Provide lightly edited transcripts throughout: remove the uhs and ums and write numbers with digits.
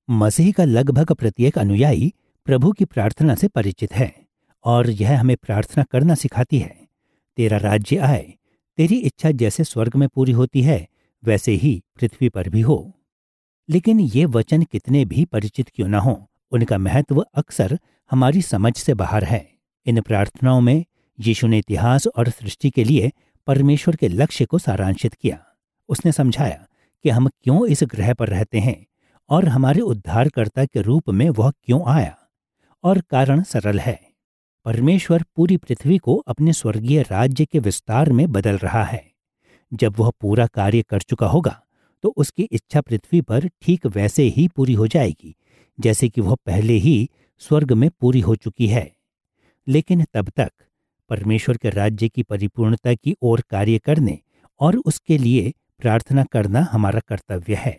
मसीह का लगभग प्रत्येक अनुयायी प्रभु की प्रार्थना से परिचित है और यह हमें प्रार्थना करना सिखाती है। तेरा राज्य आए, तेरी इच्छा जैसे स्वर्ग में पूरी होती है वैसे ही पृथ्वी पर भी हो। लेकिन ये वचन कितने भी परिचित क्यों न हों, उनका महत्व अक्सर हमारी समझ से बाहर है। इन प्रार्थनाओं में यीशु ने इतिहास और सृष्टि के लिए परमेश्वर के लक्ष्य को सारांशित किया। उसने समझाया कि हम क्यों इस ग्रह पर रहते हैं और हमारे उद्धारकर्ता के रूप में वह क्यों आया। और कारण सरल है, परमेश्वर पूरी पृथ्वी को अपने स्वर्गीय राज्य के विस्तार में बदल रहा है। जब वह पूरा कार्य कर चुका होगा तो उसकी इच्छा पृथ्वी पर ठीक वैसे ही पूरी हो जाएगी जैसे कि वह पहले ही स्वर्ग में पूरी हो चुकी है। लेकिन तब तक परमेश्वर के राज्य की परिपूर्णता की ओर कार्य करने और उसके लिए प्रार्थना करना हमारा कर्तव्य है।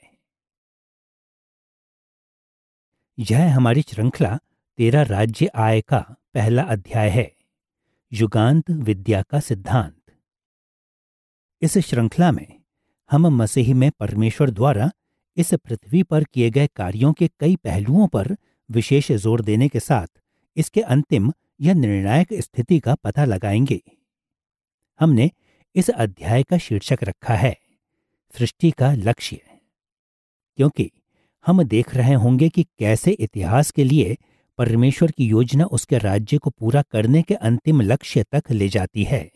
यह हमारी श्रृंखला तेरा राज्य आए का पहला अध्याय है, युगांत विद्या का सिद्धांत। इस श्रृंखला में हम मसीह में परमेश्वर द्वारा इस पृथ्वी पर किए गए कार्यों के कई पहलुओं पर विशेष जोर देने के साथ इसके अंतिम या निर्णायक स्थिति का पता लगाएंगे। हमने इस अध्याय का शीर्षक रखा है सृष्टि का लक्ष्य, क्योंकि हम देख रहे होंगे कि कैसे इतिहास के लिए परमेश्वर की योजना उसके राज्य को पूरा करने के अंतिम लक्ष्य तक ले जाती है।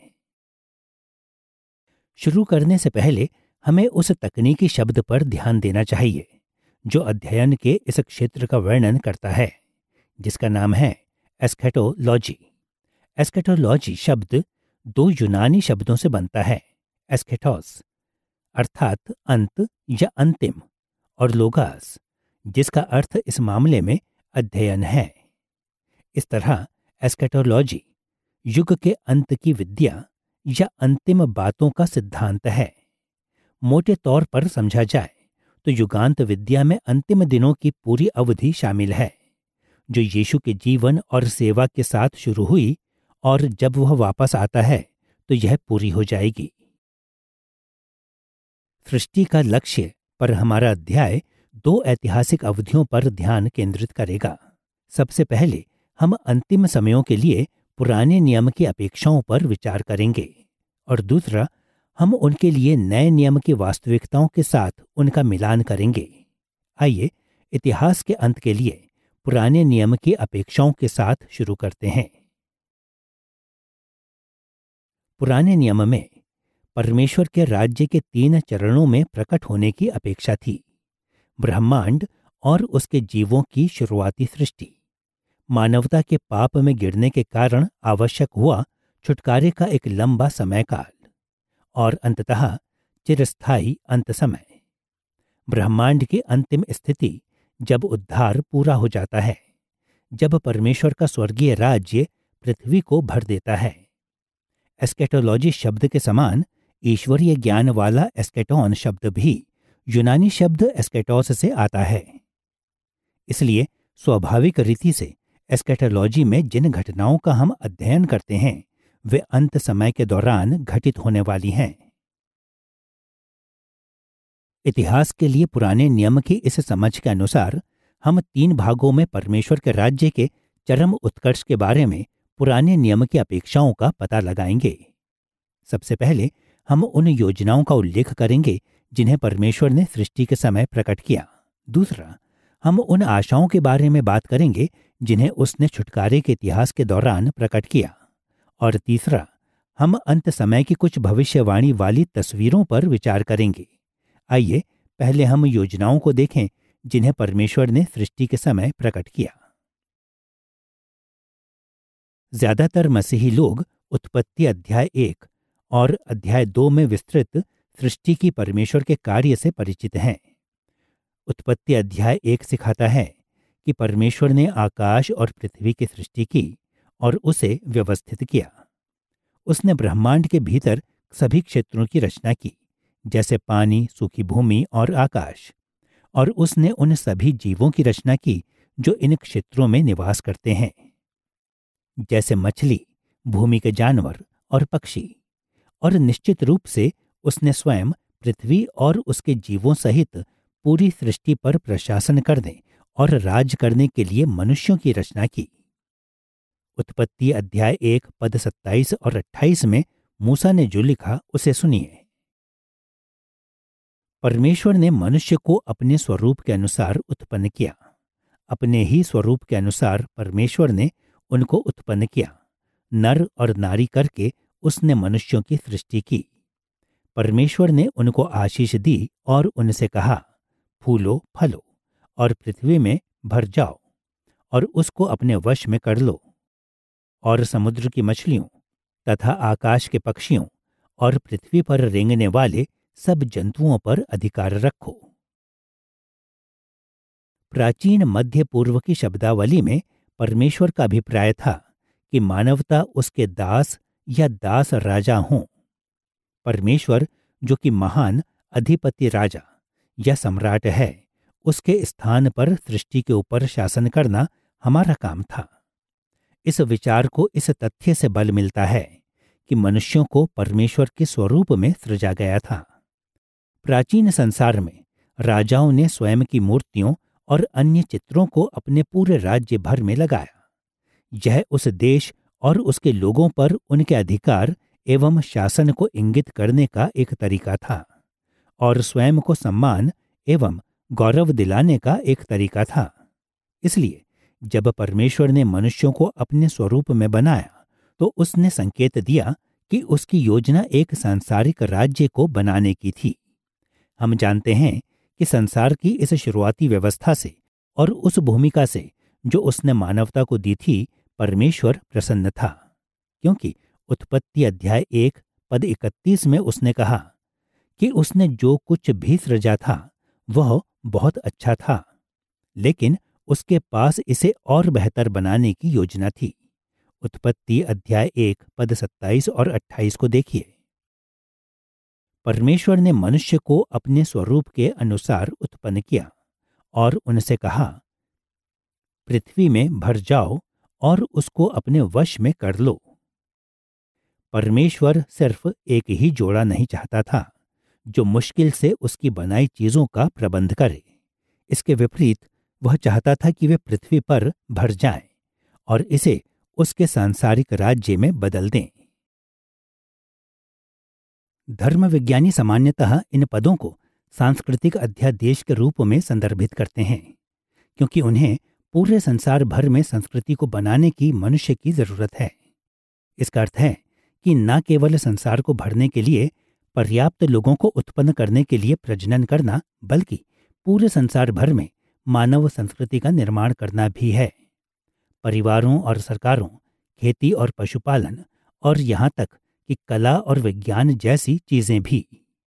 शुरू करने से पहले हमें उस तकनीकी शब्द पर ध्यान देना चाहिए जो अध्ययन के इस क्षेत्र का वर्णन करता है, जिसका नाम है एस्केटोलॉजी। एस्केटोलॉजी शब्द दो यूनानी शब्दों से बनता है, एस्केटोस अर्थात अंत या अंतिम, और लोगास जिसका अर्थ इस मामले में अध्ययन है। इस तरह एस्केटोलॉजी युग के अंत की विद्या या अंतिम बातों का सिद्धांत है। मोटे तौर पर समझा जाए तो युगांत विद्या में अंतिम दिनों की पूरी अवधि शामिल है, जो यीशु के जीवन और सेवा के साथ शुरू हुई और जब वह वापस आता है तो यह पूरी हो जाएगी। सृष्टि का लक्ष्य पर हमारा अध्याय दो ऐतिहासिक अवधियों पर ध्यान केंद्रित करेगा। सबसे पहले हम अंतिम समयों के लिए पुराने नियम की अपेक्षाओं पर विचार करेंगे और दूसरा हम उनके लिए नए नियम की वास्तविकताओं के साथ उनका मिलान करेंगे। आइए इतिहास के अंत के लिए पुराने नियम की अपेक्षाओं के साथ शुरू करते हैं। पुराने नियम में परमेश्वर के राज्य के 3 चरणों में प्रकट होने की अपेक्षा थी। ब्रह्मांड और उसके जीवों की शुरुआती सृष्टि, मानवता के पाप में गिरने के कारण आवश्यक हुआ छुटकारे का एक लंबा समय काल, और अंततः चिरस्थायी अंत समय। ब्रह्मांड की अंतिम स्थिति जब उद्धार पूरा हो जाता है, जब परमेश्वर का स्वर्गीय राज्य पृथ्वी को भर देता है। एस्केटोलॉजी शब्द के समान ईश्वरीय ज्ञान वाला एस्केटोन शब्द भी यूनानी शब्द एस्केटोस से आता है। इसलिए स्वाभाविक रीति से एस्केटोलॉजी में जिन घटनाओं का हम अध्ययन करते हैं वे अंत समय के दौरान घटित होने वाली हैं। इतिहास के लिए पुराने नियम की इस समझ के अनुसार हम 3 भागों में परमेश्वर के राज्य के चरम उत्कर्ष के बारे में पुराने नियम की अपेक्षाओं का पता लगाएंगे। सबसे पहले हम उन योजनाओं का उल्लेख करेंगे जिन्हें परमेश्वर ने सृष्टि के समय प्रकट किया। दूसरा, हम उन आशाओं के बारे में बात करेंगे जिन्हें उसने छुटकारे के इतिहास के दौरान प्रकट किया। और तीसरा, हम अंत समय की कुछ भविष्यवाणी वाली तस्वीरों पर विचार करेंगे। आइए पहले हम योजनाओं को देखें जिन्हें परमेश्वर ने सृष्टि के समय प्रकट किया। ज्यादातर मसीही लोग उत्पत्ति अध्याय 1 और अध्याय 2 में विस्तृत सृष्टि की परमेश्वर के कार्य से परिचित हैं। उत्पत्ति अध्याय 1 सिखाता है कि परमेश्वर ने आकाश और पृथ्वी की सृष्टि की और उसे व्यवस्थित किया। उसने ब्रह्मांड के भीतर सभी क्षेत्रों की रचना की, जैसे पानी, सूखी भूमि और आकाश, और उसने उन सभी जीवों की रचना की जो इन क्षेत्रों में निवास करते हैं, जैसे मछली, भूमि के जानवर और पक्षी। और निश्चित रूप से उसने स्वयं पृथ्वी और उसके जीवों सहित पूरी सृष्टि पर प्रशासन करने और राज करने के लिए मनुष्यों की रचना की। उत्पत्ति अध्याय 1 पद 27 और 28 में मूसा ने जो लिखा उसे सुनिए। परमेश्वर ने मनुष्य को अपने स्वरूप के अनुसार उत्पन्न किया। अपने ही स्वरूप के अनुसार परमेश्वर ने उनको उत्पन्न किया। नर और नारी करके उसने मनुष्यों की सृष्टि की। परमेश्वर ने उनको आशीष दी और उनसे कहा, फूलो फलो और पृथ्वी में भर जाओ और उसको अपने वश में कर लो, और समुद्र की मछलियों तथा आकाश के पक्षियों और पृथ्वी पर रेंगने वाले सब जंतुओं पर अधिकार रखो। प्राचीन मध्य पूर्व की शब्दावली में परमेश्वर का अभिप्राय था कि मानवता उसके दास या दास राजा हों। परमेश्वर जो कि महान अधिपति राजा या सम्राट है, उसके स्थान पर सृष्टि के ऊपर शासन करना हमारा काम था। इस विचार को इस तथ्य से बल मिलता है कि मनुष्यों को परमेश्वर के स्वरूप में सृजा गया था। प्राचीन संसार में राजाओं ने स्वयं की मूर्तियों और अन्य चित्रों को अपने पूरे राज्य भर में लगाया। यह उस देश और उसके लोगों पर उनके अधिकार एवं शासन को इंगित करने का एक तरीका था और स्वयं को सम्मान एवं गौरव दिलाने का एक तरीका था। इसलिए जब परमेश्वर ने मनुष्यों को अपने स्वरूप में बनाया तो उसने संकेत दिया कि उसकी योजना एक सांसारिक राज्य को बनाने की थी। हम जानते हैं कि संसार की इस शुरुआती व्यवस्था से और उस भूमिका से जो उसने मानवता को दी थी, परमेश्वर प्रसन्न था, क्योंकि उत्पत्ति अध्याय 1 पद 31 में उसने कहा कि उसने जो कुछ भी सृजा था वह बहुत अच्छा था, लेकिन उसके पास इसे और बेहतर बनाने की योजना थी। उत्पत्ति अध्याय 1 पद 27 और 28 को देखिए। परमेश्वर ने मनुष्य को अपने स्वरूप के अनुसार उत्पन्न किया और उनसे कहा, पृथ्वी में भर जाओ और उसको अपने वश में कर लो। परमेश्वर सिर्फ एक ही जोड़ा नहीं चाहता था जो मुश्किल से उसकी बनाई चीजों का प्रबंध करे। इसके विपरीत वह चाहता था कि वे पृथ्वी पर भर जाएं और इसे उसके सांसारिक राज्य में बदल दें। धर्मविज्ञानी सामान्यतः इन पदों को सांस्कृतिक अध्यादेश के रूप में संदर्भित करते हैं, क्योंकि उन्हें पूरे संसार भर में संस्कृति को बनाने की मनुष्य की जरूरत है। इसका अर्थ है कि न केवल संसार को भरने के लिए पर्याप्त लोगों को उत्पन्न करने के लिए प्रजनन करना, बल्कि पूरे संसार भर में मानव संस्कृति का निर्माण करना भी है। परिवारों और सरकारों, खेती और पशुपालन और यहाँ तक कि कला और विज्ञान जैसी चीजें भी।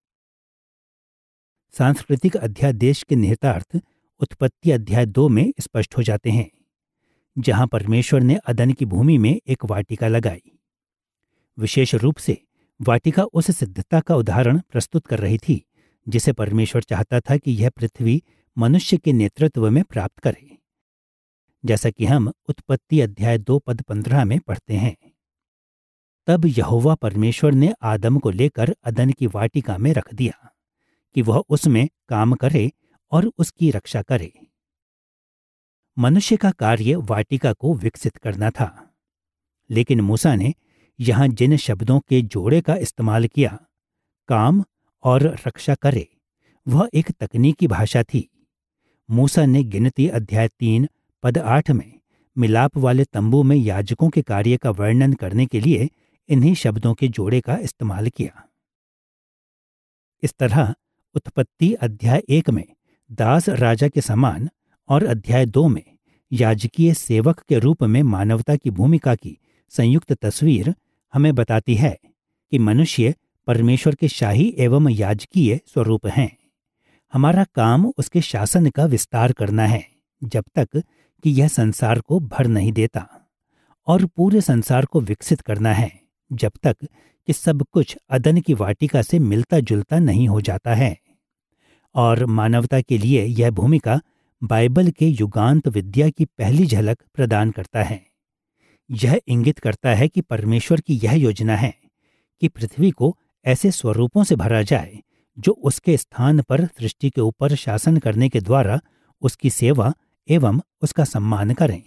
सांस्कृतिक अध्यादेश के निहितार्थ उत्पत्ति अध्याय 2 में स्पष्ट हो जाते हैं, जहां परमेश्वर ने अदन की भूमि में एक वाटिका लगाई। विशेष रूप से वाटिका उस सिद्धता का उदाहरण प्रस्तुत कर रही थी जिसे परमेश्वर चाहता था कि यह पृथ्वी मनुष्य के नेतृत्व में प्राप्त करे, जैसा कि हम उत्पत्ति अध्याय 2 पद 15 में पढ़ते हैं। तब यहोवा परमेश्वर ने आदम को लेकर अदन की वाटिका में रख दिया कि वह उसमें काम करे और उसकी रक्षा करे। मनुष्य का कार्य वाटिका को विकसित करना था, लेकिन मूसा ने यहाँ जिन शब्दों के जोड़े का इस्तेमाल किया, काम और रक्षा करे, वह एक तकनीकी भाषा थी। मूसा ने गिनती अध्याय 3 पद 8 में मिलाप वाले तंबू में याजकों के कार्य का वर्णन करने के लिए इन्हीं शब्दों के जोड़े का इस्तेमाल किया। इस तरह उत्पत्ति अध्याय 1 में दास राजा के समान और अध्याय 2 में याजकीय सेवक के रूप में मानवता की भूमिका की संयुक्त तस्वीर हमें बताती है कि मनुष्य परमेश्वर के शाही एवं याजकीय स्वरूप हैं। हमारा काम उसके शासन का विस्तार करना है जब तक कि यह संसार को भर नहीं देता, और पूरे संसार को विकसित करना है जब तक कि सब कुछ अदन की वाटिका से मिलता जुलता नहीं हो जाता है। और मानवता के लिए यह भूमिका बाइबल के युगांत विद्या की पहली झलक प्रदान करता है। यह इंगित करता है कि परमेश्वर की यह योजना है कि पृथ्वी को ऐसे स्वरूपों से भरा जाए जो उसके स्थान पर सृष्टि के ऊपर शासन करने के द्वारा उसकी सेवा एवं उसका सम्मान करें।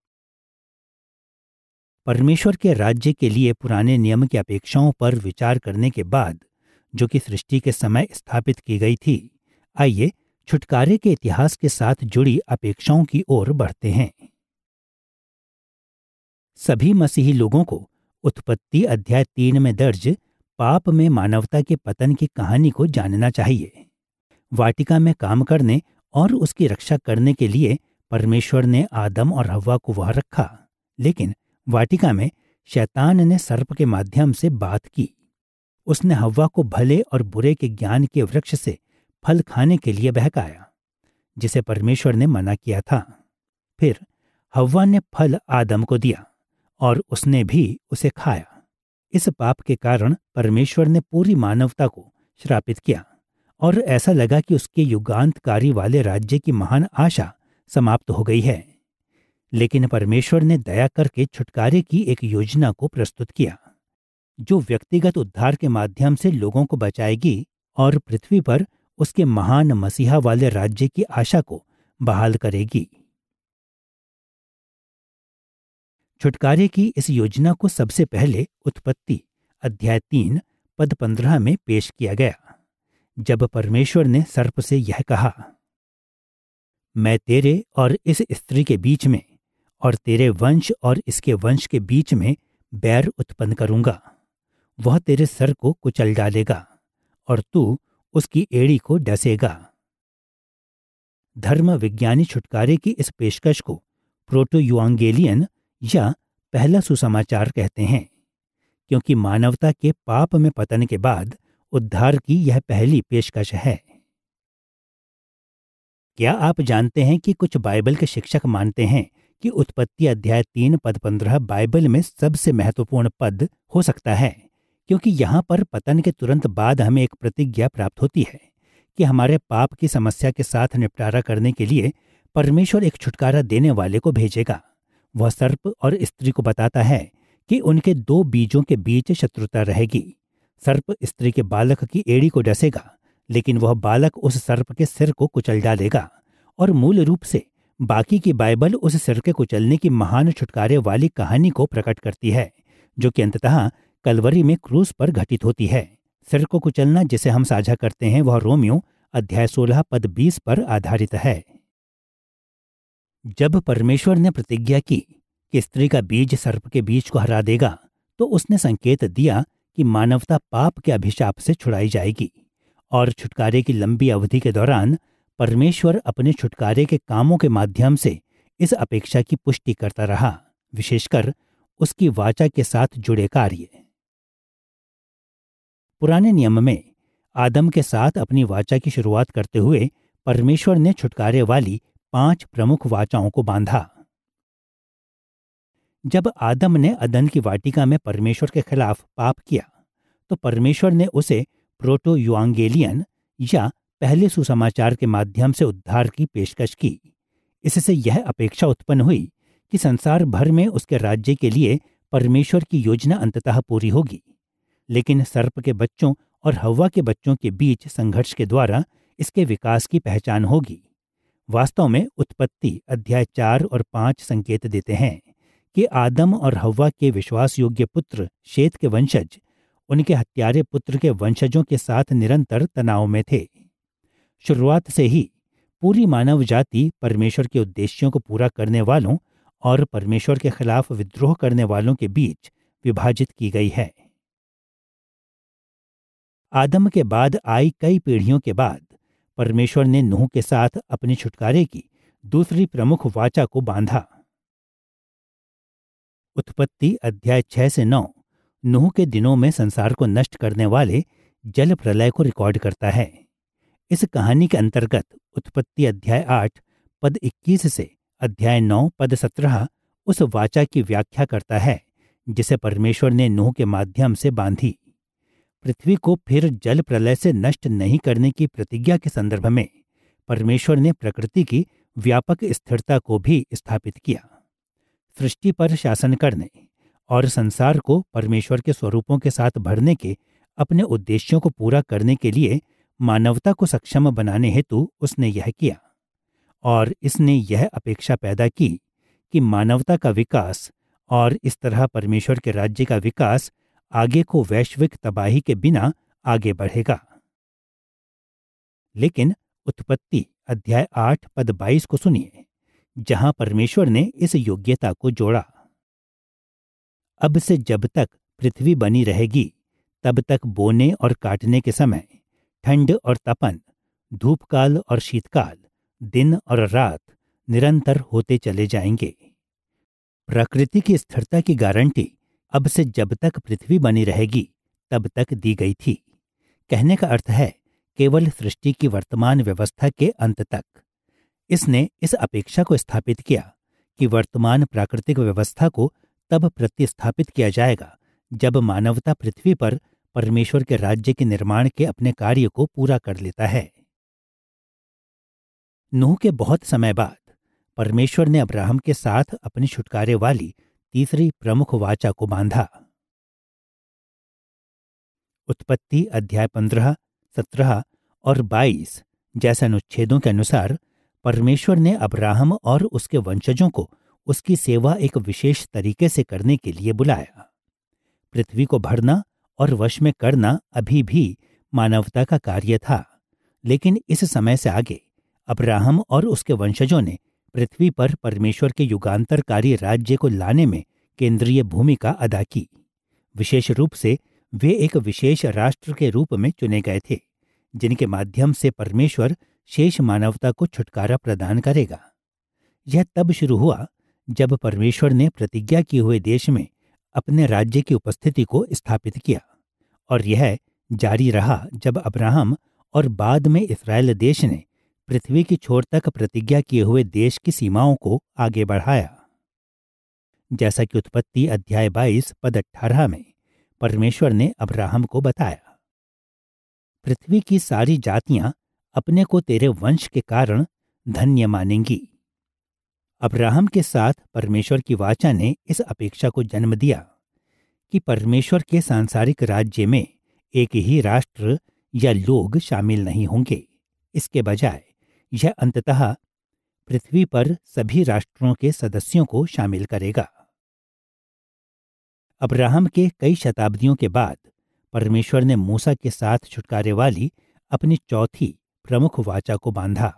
परमेश्वर के राज्य के लिए पुराने नियम की अपेक्षाओं पर विचार करने के बाद, जो कि सृष्टि के समय स्थापित की गई थी, आइए छुटकारे के इतिहास के साथ जुड़ी अपेक्षाओं की ओर बढ़ते हैं। सभी मसीही लोगों को उत्पत्ति अध्याय 3 में दर्ज पाप में मानवता के पतन की कहानी को जानना चाहिए। वाटिका में काम करने और उसकी रक्षा करने के लिए परमेश्वर ने आदम और हव्वा को वहां रखा, लेकिन वाटिका में शैतान ने सर्प के माध्यम से बात की। उसने हव्वा को भले और बुरे के ज्ञान के वृक्ष से फल खाने के लिए बहकाया, जिसे परमेश्वर ने मना किया था। फिर हव्वा ने फल आदम को दिया और उसने भी उसे खाया। इस पाप के कारण परमेश्वर ने पूरी मानवता को श्रापित किया और ऐसा लगा कि उसके युगांतकारी वाले राज्य की महान आशा समाप्त हो गई है। लेकिन परमेश्वर ने दया करके छुटकारे की एक योजना को प्रस्तुत किया, जो व्यक्तिगत उद्धार के माध्यम से लोगों को बचाएगी और पृथ्वी पर उसके महान मसीहा वाले राज्य की आशा को बहाल करेगी। छुटकारे की इस योजना को सबसे पहले उत्पत्ति अध्याय 3 पद 15 में पेश किया गया, जब परमेश्वर ने सर्प से यह कहा, मैं तेरे और इस स्त्री के बीच में और तेरे वंश और इसके वंश के बीच में बैर उत्पन्न करूंगा। वह तेरे सर को कुचल डालेगा और तू उसकी एड़ी को डसेगा। धर्म विज्ञानी छुटकारे की इस पेशकश को प्रोटो यूआंगेलियन या पहला सुसमाचार कहते हैं, क्योंकि मानवता के पाप में पतन के बाद उद्धार की यह पहली पेशकश है। क्या आप जानते हैं कि कुछ बाइबल के शिक्षक मानते हैं कि उत्पत्ति अध्याय 3 पद 15 बाइबल में सबसे महत्वपूर्ण पद हो सकता है, क्योंकि यहाँ पर पतन के तुरंत बाद हमें एक प्रतिज्ञा प्राप्त होती है कि हमारे पाप की समस्या के साथ निपटारा करने के लिए परमेश्वर एक छुटकारा देने वाले को भेजेगा। वह सर्प और स्त्री को बताता है कि उनके दो बीजों के बीच शत्रुता रहेगी। सर्प स्त्री के बालक की एड़ी को डसेगा, लेकिन वह बालक उस सर्प के सिर को कुचल डालेगा। और मूल रूप से बाकी की बाइबल उस सिर के कुचलने की महान छुटकारे वाली कहानी को प्रकट करती है, जो कि अंततः कलवरी में क्रूस पर घटित होती है। सिर को कुचलना जिसे हम साझा करते हैं वह रोमियो अध्याय 16 पद 20 पर आधारित है। जब परमेश्वर ने प्रतिज्ञा की कि स्त्री का बीज सर्प के बीज को हरा देगा, तो उसने संकेत दिया कि मानवता पाप के अभिशाप से छुड़ाई जाएगी। और छुटकारे की लंबी अवधि के दौरान परमेश्वर अपने छुटकारे के कामों के माध्यम से इस अपेक्षा की पुष्टि करता रहा, विशेषकर उसकी वाचा के साथ जुड़े कार्य। पुराने नियम में आदम के साथ अपनी वाचा की शुरुआत करते हुए परमेश्वर ने छुटकारे वाली 5 प्रमुख वाचाओं को बांधा। जब आदम ने अदन की वाटिका में परमेश्वर के खिलाफ पाप किया, तो परमेश्वर ने उसे प्रोटो यूआंगेलियन या पहले सुसमाचार के माध्यम से उद्धार की पेशकश की। इससे यह अपेक्षा उत्पन्न हुई कि संसार भर में उसके राज्य के लिए परमेश्वर की योजना अंततः पूरी होगी। लेकिन सर्प के बच्चों और हव्वा के बच्चों के बीच संघर्ष के द्वारा इसके विकास की पहचान होगी। वास्तव में उत्पत्ति अध्याय 4 और 5 संकेत देते हैं कि आदम और हव्वा के विश्वास योग्य पुत्र शेत के वंशज उनके हत्यारे पुत्र के वंशजों के साथ निरंतर तनाव में थे। शुरुआत से ही पूरी मानव जाति परमेश्वर के उद्देश्यों को पूरा करने वालों और परमेश्वर के खिलाफ विद्रोह करने वालों के बीच विभाजित की गई है। आदम के बाद आई कई पीढ़ियों के बाद परमेश्वर ने नूह के साथ अपने छुटकारे की दूसरी प्रमुख वाचा को बांधा। उत्पत्ति अध्याय 6 से 9 नूह के दिनों में संसार को नष्ट करने वाले जल प्रलय को रिकॉर्ड करता है। इस कहानी के अंतर्गत उत्पत्ति अध्याय 8 पद 21 से अध्याय 9 पद 17 उस वाचा की व्याख्या करता है जिसे परमेश्वर ने नूह के माध्यम से बांधी। पृथ्वी को फिर जल प्रलय से नष्ट नहीं करने की प्रतिज्ञा के संदर्भ में परमेश्वर ने प्रकृति की व्यापक स्थिरता को भी स्थापित किया। सृष्टि पर शासन करने और संसार को परमेश्वर के स्वरूपों के साथ भरने के अपने उद्देश्यों को पूरा करने के लिए मानवता को सक्षम बनाने हेतु उसने यह किया। और इसने यह अपेक्षा पैदा की कि मानवता का विकास और इस तरह परमेश्वर के राज्य का विकास आगे को वैश्विक तबाही के बिना आगे बढ़ेगा। लेकिन उत्पत्ति अध्याय 8 पद 22 को सुनिए, जहां परमेश्वर ने इस योग्यता को जोड़ा। अब से जब तक पृथ्वी बनी रहेगी तब तक बोने और काटने के समय, ठंड और तपन, धूपकाल और शीतकाल, दिन और रात निरंतर होते चले जाएंगे। प्रकृति की स्थिरता की गारंटी अब से जब तक पृथ्वी बनी रहेगी तब तक दी गई थी। कहने का अर्थ है केवल सृष्टि की वर्तमान व्यवस्था के अंत तक। इसने इस अपेक्षा को स्थापित किया कि वर्तमान प्राकृतिक व्यवस्था को तब प्रतिस्थापित किया जाएगा जब मानवता पृथ्वी पर परमेश्वर के राज्य के निर्माण के अपने कार्य को पूरा कर लेता है। नूह के बहुत समय बाद परमेश्वर ने अब्राहम के साथ अपनी छुटकारे वाली तीसरी प्रमुख वाचा को बांधा। उत्पत्ति अध्याय 15, 17 और 22 जैसे अनुच्छेदों के अनुसार परमेश्वर ने अब्राहम और उसके वंशजों को उसकी सेवा एक विशेष तरीके से करने के लिए बुलाया। पृथ्वी को भरना और वश में करना अभी भी मानवता का कार्य था, लेकिन इस समय से आगे अब्राहम और उसके वंशजों ने पृथ्वी पर परमेश्वर के युगांतरकारी राज्य को लाने में केंद्रीय भूमिका अदा की। विशेष रूप से वे एक विशेष राष्ट्र के रूप में चुने गए थे, जिनके माध्यम से परमेश्वर शेष मानवता को छुटकारा प्रदान करेगा। यह तब शुरू हुआ जब परमेश्वर ने प्रतिज्ञा किए हुए देश में अपने राज्य की उपस्थिति को स्थापित किया, और यह जारी रहा जब अब्राहम और बाद में इस्राएल देश ने पृथ्वी की छोर तक प्रतिज्ञा किए हुए देश की सीमाओं को आगे बढ़ाया। जैसा कि उत्पत्ति अध्याय 22 पद 18 में परमेश्वर ने अब्राहम को बताया, पृथ्वी की सारी जातियां अपने को तेरे वंश के कारण धन्य मानेंगी। अब्राहम के साथ परमेश्वर की वाचा ने इस अपेक्षा को जन्म दिया कि परमेश्वर के सांसारिक राज्य में एक ही राष्ट्र या लोग शामिल नहीं होंगे। इसके बजाय यह अंततः पृथ्वी पर सभी राष्ट्रों के सदस्यों को शामिल करेगा। अब्राहम के कई शताब्दियों के बाद परमेश्वर ने मूसा के साथ छुटकारे वाली अपनी चौथी प्रमुख वाचा को बांधा।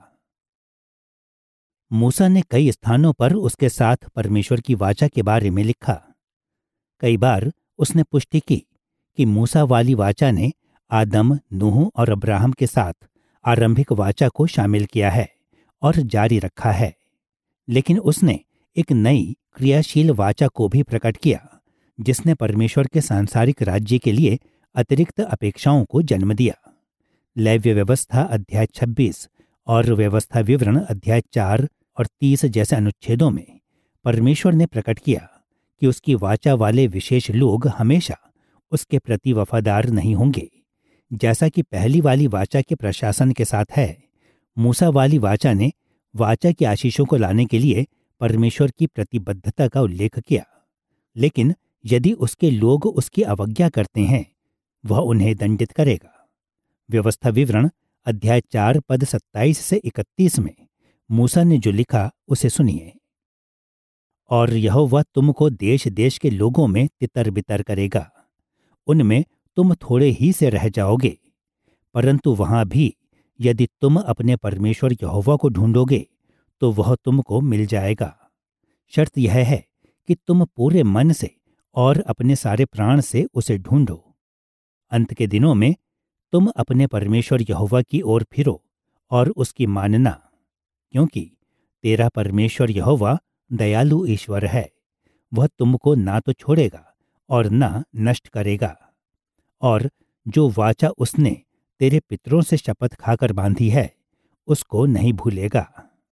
मूसा ने कई स्थानों पर उसके साथ परमेश्वर की वाचा के बारे में लिखा। कई बार उसने पुष्टि की कि मूसा वाली वाचा ने आदम, नूह और अब्राहम के साथ आरंभिक वाचा को शामिल किया है और जारी रखा है, लेकिन उसने एक नई क्रियाशील वाचा को भी प्रकट किया जिसने परमेश्वर के सांसारिक राज्य के लिए अतिरिक्त अपेक्षाओं को जन्म दिया। लेव्य व्यवस्था अध्याय 26 और व्यवस्था विवरण अध्याय 4 और 30 जैसे अनुच्छेदों में परमेश्वर ने प्रकट किया कि उसकी वाचा वाले विशेष लोग हमेशा उसके प्रति वफादार नहीं होंगे। जैसा कि पहली वाली वाचा के प्रशासन के साथ है, मूसा वाली वाचा ने वाचा की आशीषों को लाने के लिए परमेश्वर की प्रतिबद्धता का उल्लेख किया, लेकिन यदि उसके लोग उसकी अवज्ञा करते हैं, वह उन्हें दंडित करेगा। व्यवस्था विवरण अध्याय 4 पद 27 से 31 में मूसा ने जो लिखा उसे सुनिए। और यहोवा तुमको देश देश के लोगों में तितर बितर करेगा, उनमें तुम थोड़े ही से रह जाओगे, परंतु वहां भी यदि तुम अपने परमेश्वर यहोवा को ढूंढोगे तो वह तुमको मिल जाएगा। शर्त यह है कि तुम पूरे मन से और अपने सारे प्राण से उसे ढूंढो। अंत के दिनों में तुम अपने परमेश्वर यहोवा की ओर फिरो और उसकी मानना, क्योंकि तेरा परमेश्वर यहोवा दयालु ईश्वर है। वह तुमको ना तो छोड़ेगा और ना नष्ट करेगा, और जो वाचा उसने तेरे पितरों से शपथ खाकर बांधी है उसको नहीं भूलेगा।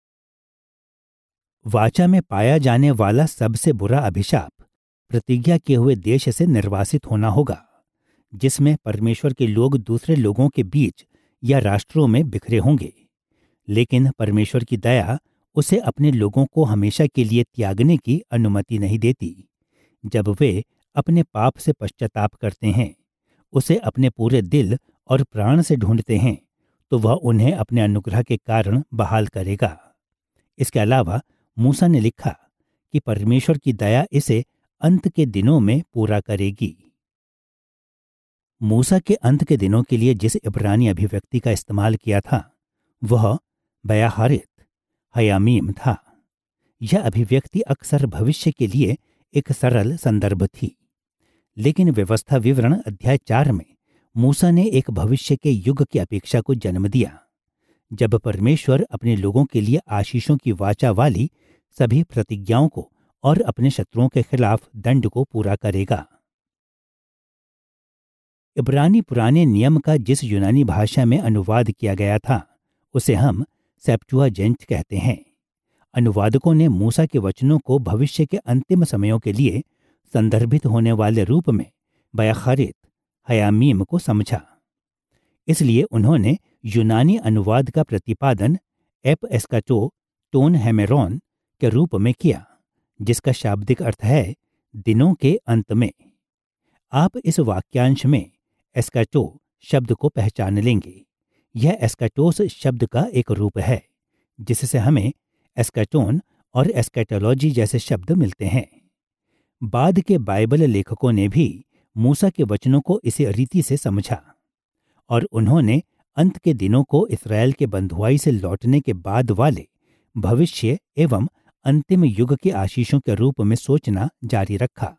वाचा में पाया जाने वाला सबसे बुरा अभिशाप प्रतिज्ञा किए हुए देश से निर्वासित होना होगा, जिसमें परमेश्वर के लोग दूसरे लोगों के बीच या राष्ट्रों में बिखरे होंगे। लेकिन परमेश्वर की दया उसे अपने लोगों को हमेशा के लिए त्यागने की अनुमति नहीं देती। जब वे अपने पाप से पश्चाताप करते हैं, उसे अपने पूरे दिल और प्राण से ढूंढते हैं, तो वह उन्हें अपने अनुग्रह के कारण बहाल करेगा। इसके अलावा मूसा ने लिखा कि परमेश्वर की दया इसे अंत के दिनों में पूरा करेगी। मूसा के अंत के दिनों के लिए जिस इब्रानी अभिव्यक्ति का इस्तेमाल किया था वह बयाहारित हयामीम था। यह अभिव्यक्ति अक्सर भविष्य के लिए एक सरल संदर्भ थी, लेकिन व्यवस्था विवरण अध्याय 4 में मूसा ने एक भविष्य के युग की अपेक्षा को जन्म दिया, जब परमेश्वर अपने लोगों के लिए आशीषों की वाचा वाली सभी प्रतिज्ञाओं को और अपने शत्रुओं के खिलाफ दंड को पूरा करेगा। इब्रानी पुराने नियम का जिस यूनानी भाषा में अनुवाद किया गया था उसे हम सेप्टुअजिंट कहते हैं। अनुवादकों ने मूसा के वचनों को भविष्य के अंतिम समयों के लिए संदर्भित होने वाले रूप में बयाखारित हयामीम को समझा। इसलिए उन्होंने यूनानी अनुवाद का प्रतिपादन एप एस्काटो टोन हेमेरोन के रूप में किया, जिसका शाब्दिक अर्थ है दिनों के अंत में। आप इस वाक्यांश में एस्काटो शब्द को पहचान लेंगे। यह एस्काटोस शब्द का एक रूप है जिससे हमें एस्काटोन और एस्केटोलॉजी जैसे शब्द मिलते हैं। बाद के बाइबल लेखकों ने भी मूसा के वचनों को इसी रीति से समझा और उन्होंने अंत के दिनों को इस्राएल के बंधुआई से लौटने के बाद वाले भविष्य एवं अंतिम युग के आशीषों के रूप में सोचना जारी रखा।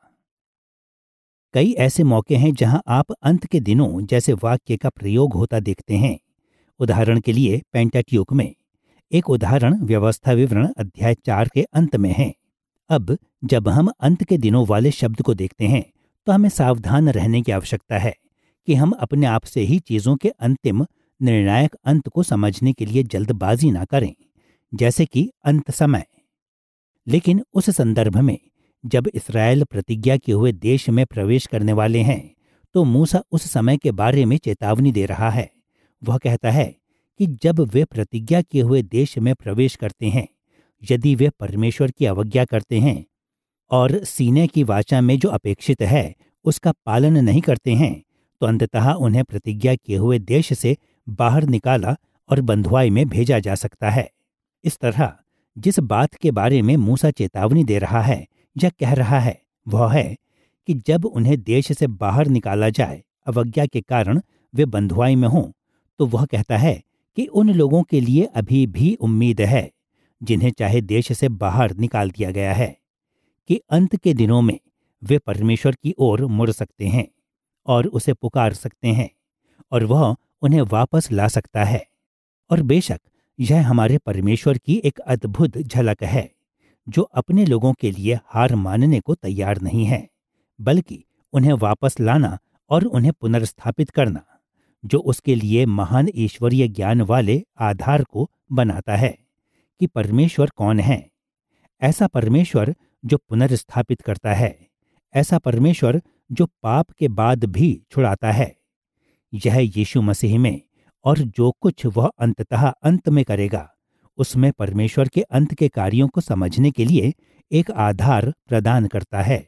कई ऐसे मौके हैं जहां आप अंत के दिनों जैसे वाक्य का प्रयोग होता देखते हैं। उदाहरण के लिए पेंटाट्यूक में एक उदाहरण व्यवस्था विवरण अध्याय 4 के अंत में है। अब जब हम अंत के दिनों वाले शब्द को देखते हैं तो हमें सावधान रहने की आवश्यकता है कि हम अपने आप से ही चीजों के अंतिम निर्णायक अंत को समझने के लिए जल्दबाजी ना करें, जैसे कि अंत समय। लेकिन उस संदर्भ में जब इस्राएल प्रतिज्ञा किए हुए देश में प्रवेश करने वाले हैं तो मूसा उस समय के बारे में चेतावनी दे रहा है। वह कहता है कि जब वे प्रतिज्ञा किए हुए देश में प्रवेश करते हैं, यदि वे परमेश्वर की अवज्ञा करते हैं और सीने की वाचा में जो अपेक्षित है उसका पालन नहीं करते हैं, तो अंततः उन्हें प्रतिज्ञा किए हुए देश से बाहर निकाला और बंधुआई में भेजा जा सकता है। इस तरह जिस बात के बारे में मूसा चेतावनी दे रहा है या कह रहा है वह है कि जब उन्हें देश से बाहर निकाला जाए अवज्ञा के कारण वे बंधुआई में हों, तो वह कहता है कि उन लोगों के लिए अभी भी उम्मीद है जिन्हें चाहे देश से बाहर निकाल दिया गया है, कि अंत के दिनों में वे परमेश्वर की ओर मुड़ सकते हैं और उसे पुकार सकते हैं और वह उन्हें वापस ला सकता है। और बेशक यह हमारे परमेश्वर की एक अद्भुत झलक है जो अपने लोगों के लिए हार मानने को तैयार नहीं है, बल्कि उन्हें वापस लाना और उन्हें पुनर्स्थापित करना, जो उसके लिए महान ईश्वरीय ज्ञान वाले आधार को बनाता है कि परमेश्वर कौन है। ऐसा परमेश्वर जो पुनर्स्थापित करता है, ऐसा परमेश्वर जो पाप के बाद भी छुड़ाता है। यह यीशु मसीह में और जो कुछ वह अंततः अंत में करेगा उसमें परमेश्वर के अंत के कार्यों को समझने के लिए एक आधार प्रदान करता है।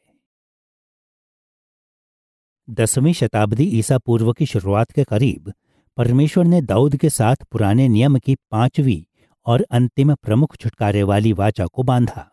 10वीं शताब्दी ईसा पूर्व की शुरुआत के करीब परमेश्वर ने दाऊद के साथ पुराने नियम की 5वीं और अंतिम प्रमुख छुटकारे वाली वाचा को बांधा।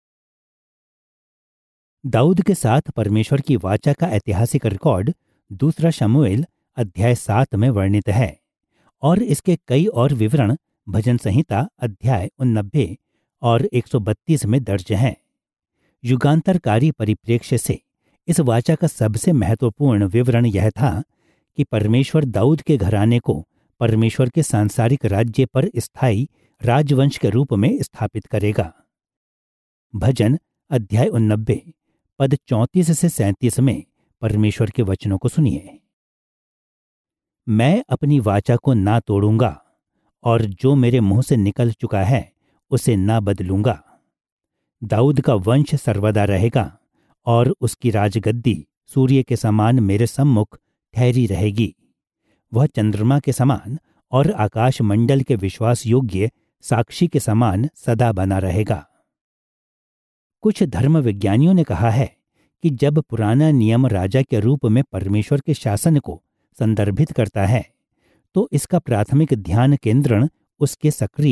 दाऊद के साथ परमेश्वर की वाचा का ऐतिहासिक रिकॉर्ड 2 शमूएल अध्याय 7 में वर्णित है और इसके कई और विवरण भजन संहिता अध्याय 89 और 132 में दर्ज हैं। युगांतरकारी परिप्रेक्ष्य से इस वाचा का सबसे महत्वपूर्ण विवरण यह था कि परमेश्वर दाऊद के घराने को परमेश्वर के सांसारिक राज्य पर स्थायी राजवंश के रूप में स्थापित करेगा। भजन अध्याय 89 पद 34 से 37 में परमेश्वर के वचनों को सुनिए। मैं अपनी वाचा को ना तोड़ूंगा और जो मेरे मुंह से निकल चुका है उसे ना बदलूंगा। दाऊद का वंश सर्वदा रहेगा और उसकी राजगद्दी सूर्य के समान मेरे सम्मुख ठहरी रहेगी। वह चंद्रमा के समान और आकाश मंडल के विश्वास योग्य साक्षी के समान सदा बना रहेगा। कुछ धर्म विज्ञानियों ने कहा है कि जब पुराना नियम राजा के रूप में परमेश्वर के शासन को संदर्भित करता है तो इसका प्राथमिक ध्यान केंद्रण उसके सक्रिय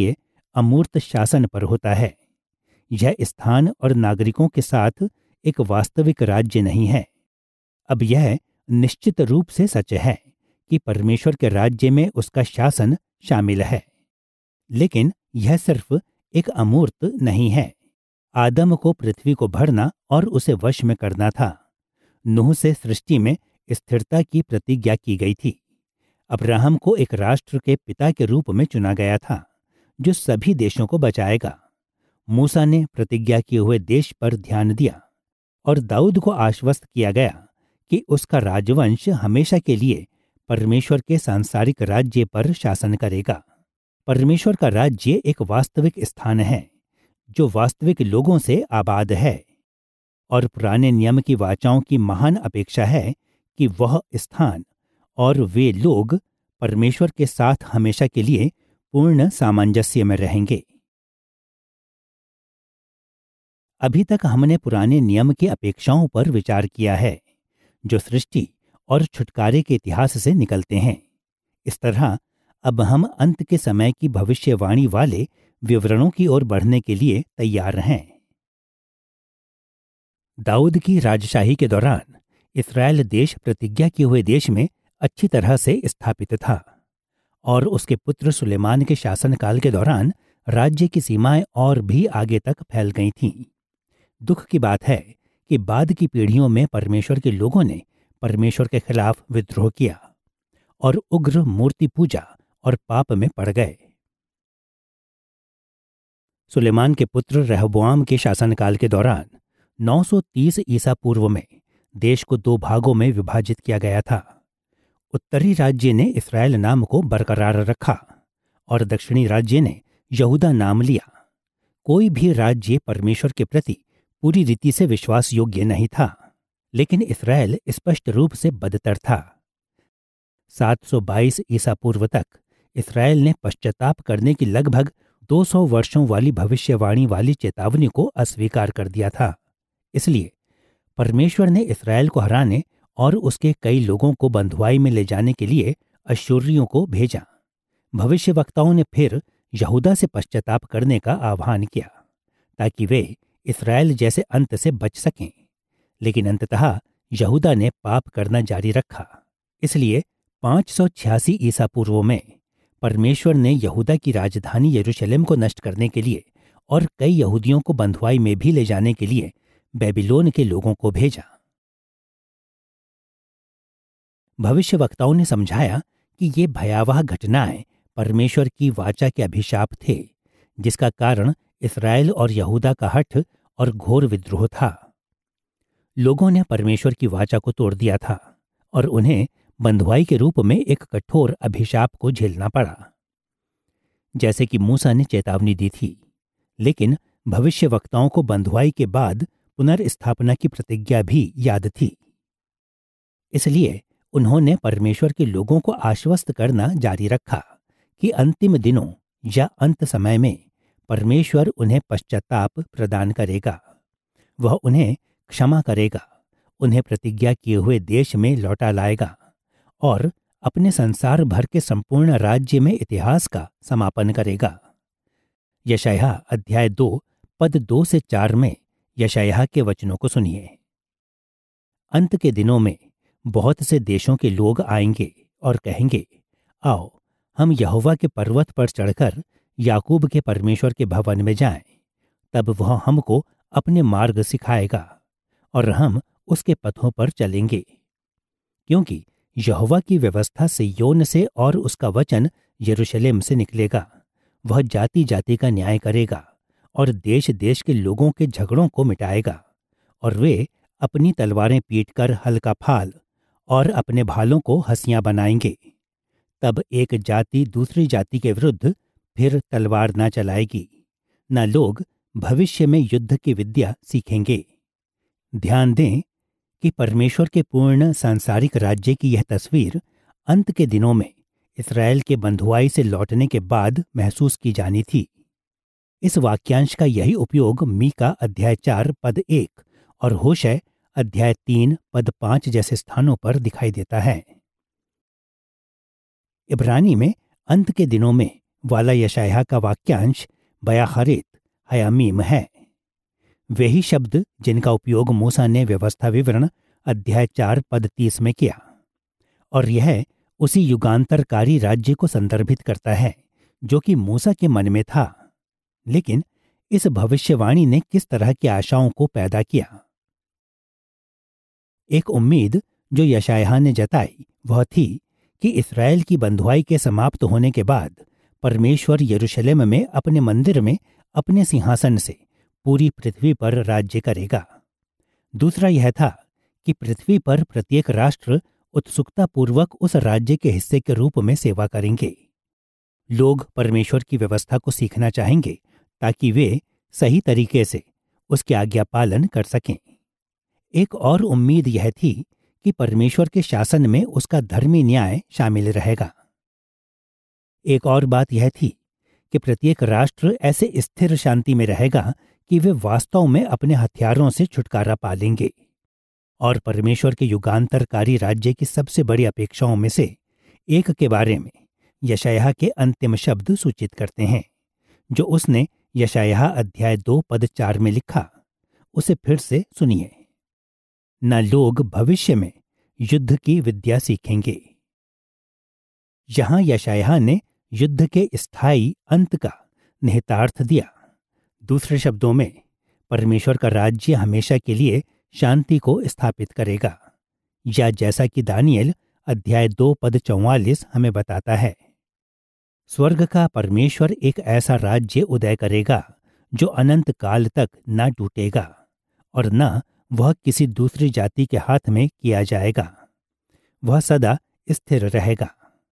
अमूर्त शासन पर होता है। यह स्थान और नागरिकों के साथ एक वास्तविक राज्य नहीं है। अब यह निश्चित रूप से सच है कि परमेश्वर के राज्य में उसका शासन शामिल है, लेकिन यह सिर्फ एक अमूर्त नहीं है। आदम को पृथ्वी को भरना और उसे वश में करना था। नूह से सृष्टि में स्थिरता की प्रतिज्ञा की गई थी। अब्राहम को एक राष्ट्र के पिता के रूप में चुना गया था जो सभी देशों को बचाएगा। मूसा ने प्रतिज्ञा किए हुए देश पर ध्यान दिया और दाऊद को आश्वस्त किया गया कि उसका राजवंश हमेशा के लिए परमेश्वर के सांसारिक राज्य पर शासन करेगा। परमेश्वर का राज्य एक वास्तविक स्थान है जो वास्तविक लोगों से आबाद है, और पुराने नियम की वाचाओं की महान अपेक्षा है कि वह स्थान और वे लोग परमेश्वर के साथ हमेशा के लिए पूर्ण सामंजस्य में रहेंगे। अभी तक हमने पुराने नियम की अपेक्षाओं पर विचार किया है जो सृष्टि और छुटकारे के इतिहास से निकलते हैं। इस तरह अब हम अंत के समय की भविष्यवाणी वाले विवरणों की ओर बढ़ने के लिए तैयार हैं। दाऊद की राजशाही के दौरान इस्राएल देश प्रतिज्ञा किए हुए देश में अच्छी तरह से स्थापित था, और उसके पुत्र सुलेमान के शासनकाल के दौरान राज्य की सीमाएं और भी आगे तक फैल गई थीं। दुख की बात है कि बाद की पीढ़ियों में परमेश्वर के लोगों ने परमेश्वर के खिलाफ विद्रोह किया और उग्र मूर्ति पूजा और पाप में पड़ गए। सुलेमान के पुत्र रहबोआम के शासनकाल के दौरान 930 ईसा पूर्व में देश को दो भागों में विभाजित किया गया था। उत्तरी राज्य ने इस्राएल नाम को बरकरार रखा और दक्षिणी राज्य ने यहूदा नाम लिया। कोई भी राज्य परमेश्वर के प्रति पूरी रीति से विश्वास योग्य नहीं था, लेकिन इस्राएल स्पष्ट रूप से बदतर था। 722 ईसा पूर्व तक इस्राएल ने पश्चाताप करने की लगभग 200 वर्षों वाली भविष्यवाणी वाली चेतावनी को अस्वीकार कर दिया था। इसलिए परमेश्वर ने इस्राएल को हराने और उसके कई लोगों को बंधुआई में ले जाने के लिए अश्शूरियों को भेजा। भविष्यवक्ताओं ने फिर यहूदा से पश्चाताप करने का आह्वान किया ताकि वे इस्राएल जैसे अंत से बच सकें, लेकिन अंततः यहूदा ने पाप करना जारी रखा। इसलिए 586 ईसा पूर्व में परमेश्वर ने यहूदा की राजधानी यरूशलेम को नष्ट करने के लिए और कई यहूदियों को बंधुआई में भी ले जाने के लिए बेबीलोन के लोगों को भेजा। भविष्यवक्ताओं ने समझाया कि ये भयावह घटनाएं परमेश्वर की वाचा के अभिशाप थे, जिसका कारण इस्राएल और यहूदा का हठ और घोर विद्रोह था। लोगों ने परमेश्वर की वाचा को तोड़ दिया था और उन्हें बंधुआई के रूप में एक कठोर अभिशाप को झेलना पड़ा, जैसे कि मूसा ने चेतावनी दी थी। लेकिन भविष्यवक्ताओं को बंधुआई के बाद पुनर्स्थापना की प्रतिज्ञा भी याद थी। इसलिए उन्होंने परमेश्वर के लोगों को आश्वस्त करना जारी रखा कि अंतिम दिनों या अंत समय में परमेश्वर उन्हें पश्चाताप प्रदान करेगा। वह उन्हें क्षमा करेगा, उन्हें प्रतिज्ञा किए हुए देश में लौटा लाएगा और अपने संसार भर के संपूर्ण राज्य में इतिहास का समापन करेगा। यशायाह अध्याय 2 पद 2 से 4 में यशायाह के वचनों को सुनिए। अंत के दिनों में बहुत से देशों के लोग आएंगे और कहेंगे, आओ हम यहोवा के पर्वत पर चढ़कर याकूब के परमेश्वर के भवन में जाएं। तब वह हमको अपने मार्ग सिखाएगा और हम उसके पथों पर चलेंगे। क्योंकि यहोवा की व्यवस्था सिय्योन से और उसका वचन यरूशलेम से निकलेगा। वह जाति जाति का न्याय करेगा और देश देश के लोगों के झगड़ों को मिटाएगा, और वे अपनी तलवारें पीटकर हल्का फाल और अपने भालों को हंसियां बनाएंगे। तब एक जाति दूसरी जाति के विरुद्ध फिर तलवार न चलाएगी, न लोग भविष्य में युद्ध की विद्या सीखेंगे। ध्यान दें कि परमेश्वर के पूर्ण सांसारिक राज्य की यह तस्वीर अंत के दिनों में इस्राएल के बंधुआई से लौटने के बाद महसूस की जानी थी। इस वाक्यांश का यही उपयोग मीका अध्याय 4 पद 1 और होशे अध्याय 3 पद 5 जैसे स्थानों पर दिखाई देता है। इब्रानी में अंत के दिनों में वाला यशायाह का वाक्यांश बयाखरेत हयामीम है। वही शब्द जिनका उपयोग मूसा ने व्यवस्था विवरण अध्याय 4 पद 30 में किया, और यह उसी युगांतरकारी राज्य को संदर्भित करता है जो कि मूसा के मन में था। लेकिन इस भविष्यवाणी ने किस तरह की आशाओं को पैदा किया? एक उम्मीद जो यशायाह ने जताई वह थी कि इस्राएल की बंधुआई के समाप्त होने के बाद परमेश्वर यरूशलेम में अपने मंदिर में अपने सिंहासन से पूरी पृथ्वी पर राज्य करेगा। दूसरा यह था कि पृथ्वी पर प्रत्येक राष्ट्र उत्सुकतापूर्वक उस राज्य के हिस्से के रूप में सेवा करेंगे। लोग परमेश्वर की व्यवस्था को सीखना चाहेंगे ताकि वे सही तरीके से उसकी आज्ञा पालन कर सकें। एक और उम्मीद यह थी कि परमेश्वर के शासन में उसका धर्मी न्याय शामिल रहेगा। एक और बात यह थी कि प्रत्येक राष्ट्र ऐसे स्थिर शांति में रहेगा कि वे वास्तव में अपने हथियारों से छुटकारा पा लेंगे। और परमेश्वर के युगांतरकारी राज्य की सबसे बड़ी अपेक्षाओं में से एक के बारे में यशायाह के अंतिम शब्द सूचित करते हैं, जो उसने यशायाह अध्याय 2 पद 4 में लिखा। उसे फिर से सुनिए। न लोग भविष्य में युद्ध की विद्या सीखेंगे। यहां यशायाह ने युद्ध के स्थायी अंत का निहितार्थ दिया। दूसरे शब्दों में, परमेश्वर का राज्य हमेशा के लिए शांति को स्थापित करेगा, या जैसा कि दानियल अध्याय 2 पद 44 हमें बताता है, स्वर्ग का परमेश्वर एक ऐसा राज्य उदय करेगा जो अनंत काल तक न टूटेगा और न वह किसी दूसरी जाति के हाथ में किया जाएगा। वह सदा स्थिर रहेगा।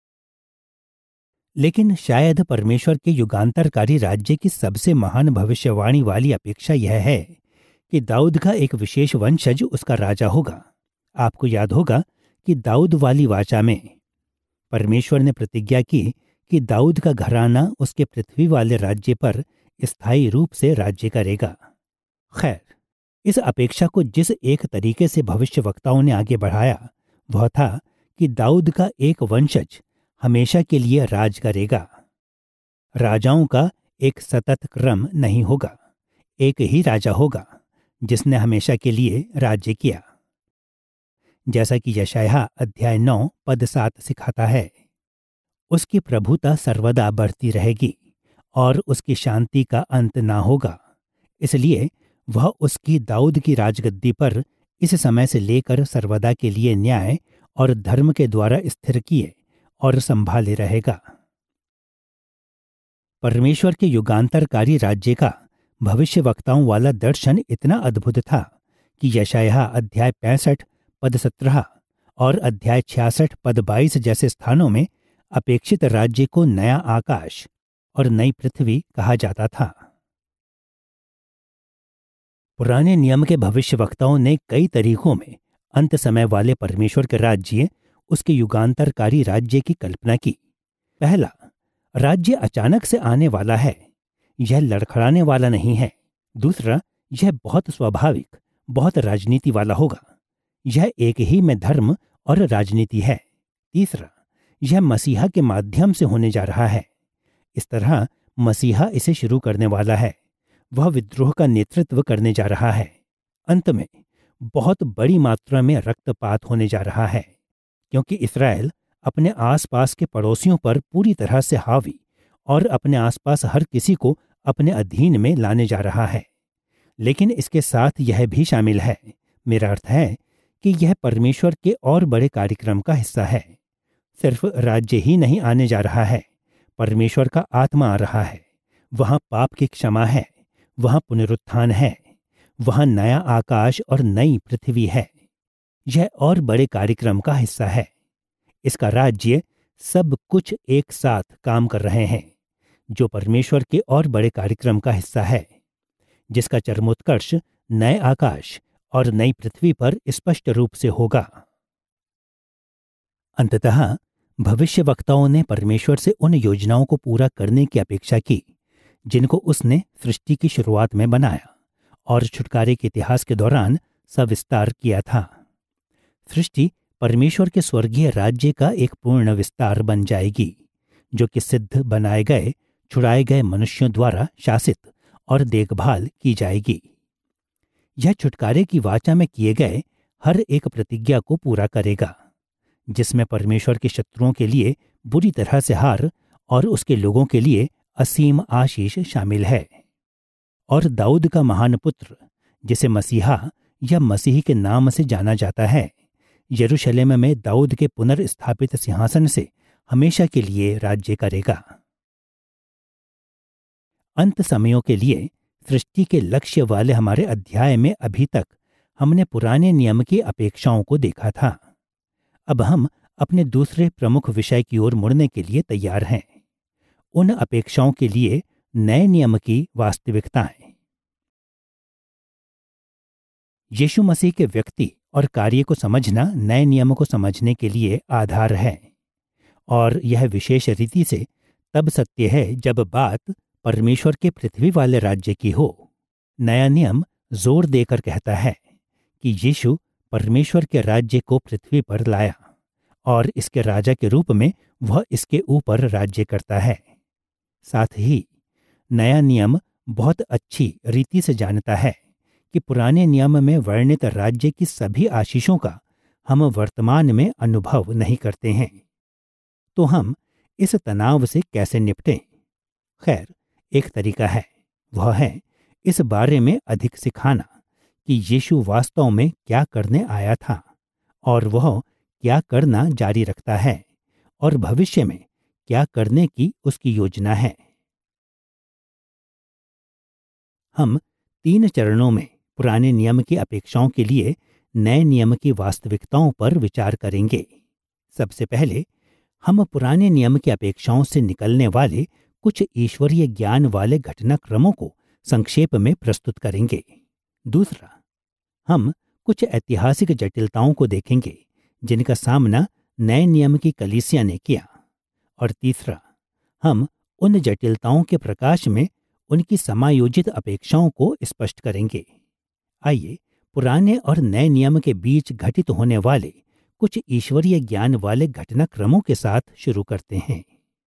लेकिन शायद परमेश्वर के युगांतरकारी राज्य की सबसे महान भविष्यवाणी वाली अपेक्षा यह है कि दाऊद का एक विशेष वंशज उसका राजा होगा। आपको याद होगा कि दाऊद वाली वाचा में परमेश्वर ने प्रतिज्ञा की कि दाऊद का घराना उसके पृथ्वी वाले राज्य पर स्थायी रूप से राज्य करेगा। खैर, इस अपेक्षा को जिस एक तरीके से भविष्यवक्ताओं ने आगे बढ़ाया वह था कि दाऊद का एक वंशज हमेशा के लिए राज करेगा। राजाओं का एक सतत क्रम नहीं होगा, एक ही राजा होगा जिसने हमेशा के लिए राज्य किया। जैसा कि यशायाह अध्याय 9 पद 7 सिखाता है, उसकी प्रभुता सर्वदा बढ़ती रहेगी और उसकी शांति का अंत ना होगा। इसलिए वह उसकी दाऊद की राजगद्दी पर इस समय से लेकर सर्वदा के लिए न्याय और धर्म के द्वारा स्थिर किए और संभाले रहेगा। परमेश्वर के युगांतरकारी राज्य का भविष्यवक्ताओं वाला दर्शन इतना अद्भुत था कि यशायाह अध्याय 65 पद 17 और अध्याय 66 पद 22 जैसे स्थानों में अपेक्षित राज्य को नया आकाश और नई पृथ्वी कहा जाता था। पुराने नियम के भविष्यवक्ताओं ने कई तरीकों में अंत समय वाले परमेश्वर के राज्य, उसके युगांतरकारी राज्य की कल्पना की। पहला, राज्य अचानक से आने वाला है, यह लड़खड़ाने वाला नहीं है। दूसरा, यह बहुत स्वाभाविक, बहुत राजनीति वाला होगा, यह एक ही में धर्म और राजनीति है। तीसरा, यह मसीहा के माध्यम से होने जा रहा है। इस तरह मसीहा इसे शुरू करने वाला है, वह विद्रोह का नेतृत्व करने जा रहा है। अंत में बहुत बड़ी मात्रा में रक्तपात होने जा रहा है, क्योंकि इस्राएल अपने आसपास के पड़ोसियों पर पूरी तरह से हावी और अपने आसपास हर किसी को अपने अधीन में लाने जा रहा है। लेकिन इसके साथ यह भी शामिल है, मेरा अर्थ है कि यह परमेश्वर के और बड़े कार्यक्रम का हिस्सा है। सिर्फ राज्य ही नहीं आने जा रहा है, परमेश्वर का आत्मा आ रहा है। वहाँ पाप की क्षमा है, वहाँ पुनरुत्थान है, वहाँ नया आकाश और नई पृथ्वी है। यह और बड़े कार्यक्रम का हिस्सा है। इसका राज्य सब कुछ एक साथ काम कर रहे हैं, जो परमेश्वर के और बड़े कार्यक्रम का हिस्सा है, जिसका चरमोत्कर्ष नए आकाश और नई पृथ्वी पर स्पष्ट रूप से होगा। अंततः भविष्यवक्ताओं ने परमेश्वर से उन योजनाओं को पूरा करने की अपेक्षा की जिनको उसने सृष्टि की शुरुआत में बनाया और छुटकारे के इतिहास के दौरान सविस्तार किया था। सृष्टि परमेश्वर के स्वर्गीय राज्य का एक पूर्ण विस्तार बन जाएगी, जो कि सिद्ध बनाए गए छुड़ाए गए मनुष्यों द्वारा शासित और देखभाल की जाएगी। यह छुटकारे की वाचा में किए गए हर एक प्रतिज्ञा को पूरा करेगा, जिसमें परमेश्वर के शत्रुओं के लिए बुरी तरह से हार और उसके लोगों के लिए असीम आशीष शामिल है। और दाऊद का महान पुत्र, जिसे मसीहा या मसीही के नाम से जाना जाता है, यरूशलेम में दाऊद के पुनर्स्थापित सिंहासन से हमेशा के लिए राज्य करेगा। अंत समयों के लिए सृष्टि के लक्ष्य वाले हमारे अध्याय में अभी तक हमने पुराने नियम की अपेक्षाओं को देखा था। अब हम अपने दूसरे प्रमुख विषय की ओर मुड़ने के लिए तैयार हैं, उन अपेक्षाओं के लिए नए नियम की वास्तविकताएं। यीशु मसीह के व्यक्ति और कार्य को समझना नए नियम को समझने के लिए आधार है, और यह विशेष रीति से तब सत्य है जब बात परमेश्वर के पृथ्वी वाले राज्य की हो। नया नियम जोर देकर कहता है कि यीशु परमेश्वर के राज्य को पृथ्वी पर लाया और इसके राजा के रूप में वह इसके ऊपर राज्य करता है। साथ ही नया नियम बहुत अच्छी रीति से जानता है कि पुराने नियम में वर्णित राज्य की सभी आशीषों का हम वर्तमान में अनुभव नहीं करते हैं। तो हम इस तनाव से कैसे निपटें? खैर, एक तरीका है, वह है इस बारे में अधिक सिखाना कि यीशु वास्तव में क्या करने आया था और वह क्या करना जारी रखता है और भविष्य में क्या करने की उसकी योजना है। हम 3 चरणों में पुराने नियम की अपेक्षाओं के लिए नए नियम की वास्तविकताओं पर विचार करेंगे। सबसे पहले हम पुराने नियम की अपेक्षाओं से निकलने वाले कुछ ईश्वरीय ज्ञान वाले घटनाक्रमों को संक्षेप में प्रस्तुत करेंगे। दूसरा, हम कुछ ऐतिहासिक जटिलताओं को देखेंगे जिनका सामना नए नियम की कलीसिया ने किया। और तीसरा, हम उन जटिलताओं के प्रकाश में उनकी समायोजित अपेक्षाओं को स्पष्ट करेंगे। आइए पुराने और नए नियम के बीच घटित होने वाले कुछ ईश्वरीय ज्ञान वाले घटनाक्रमों के साथ शुरू करते हैं।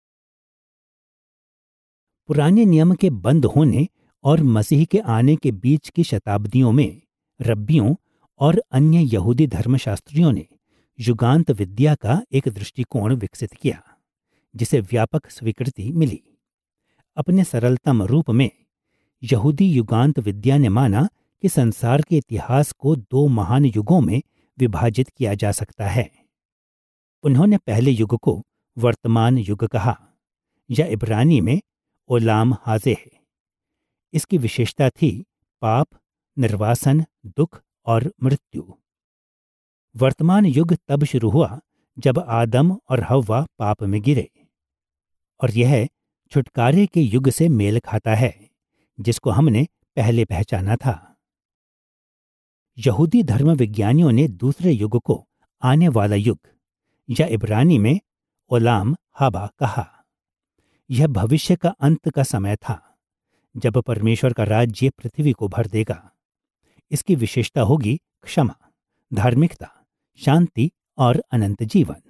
पुराने नियम के बंद होने और मसीह के आने के बीच की शताब्दियों में रब्बियों और अन्य यहूदी धर्मशास्त्रियों ने युगांत विद्या का एक दृष्टिकोण विकसित किया, जिसे व्यापक स्वीकृति मिली। अपने सरलतम रूप में यहूदी युगांत विद्या ने माना कि संसार के इतिहास को 2 महान युगों में विभाजित किया जा सकता है। उन्होंने पहले युग को वर्तमान युग कहा, या इब्रानी में ओलाम हाज़ेह। इसकी विशेषता थी पाप, निर्वासन, दुख और मृत्यु। वर्तमान युग तब शुरू हुआ जब आदम और हव्वा पाप में गिरे, और यह छुटकारे के युग से मेल खाता है जिसको हमने पहले पहचाना था। यहूदी धर्म विज्ञानियों ने दूसरे युग को आने वाला युग, या इब्रानी में ओलाम हाबा कहा। यह भविष्य का अंत का समय था जब परमेश्वर का राज्य पृथ्वी को भर देगा। इसकी विशेषता होगी क्षमा, धार्मिकता, शांति और अनंत जीवन।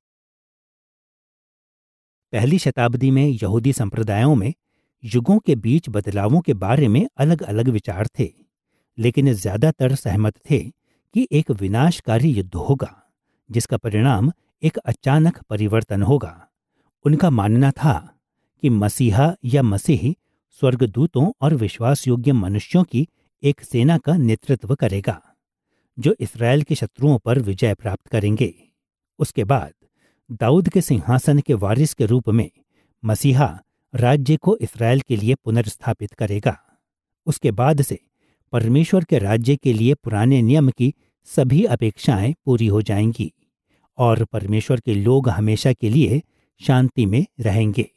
पहली शताब्दी में यहूदी संप्रदायों में युगों के बीच बदलावों के बारे में अलग अलग विचार थे, लेकिन ज्यादातर सहमत थे कि एक विनाशकारी युद्ध होगा जिसका परिणाम एक अचानक परिवर्तन होगा। उनका मानना था कि मसीहा या मसीही स्वर्गदूतों और विश्वास योग्य मनुष्यों की एक सेना का नेतृत्व करेगा जो इस्राएल के शत्रुओं पर विजय प्राप्त करेंगे। उसके बाद दाऊद के सिंहासन के वारिस के रूप में मसीहा राज्य को इस्राएल के लिए पुनर्स्थापित करेगा। उसके बाद से परमेश्वर के राज्य के लिए पुराने नियम की सभी अपेक्षाएं पूरी हो जाएंगी और परमेश्वर के लोग हमेशा के लिए शांति में रहेंगे।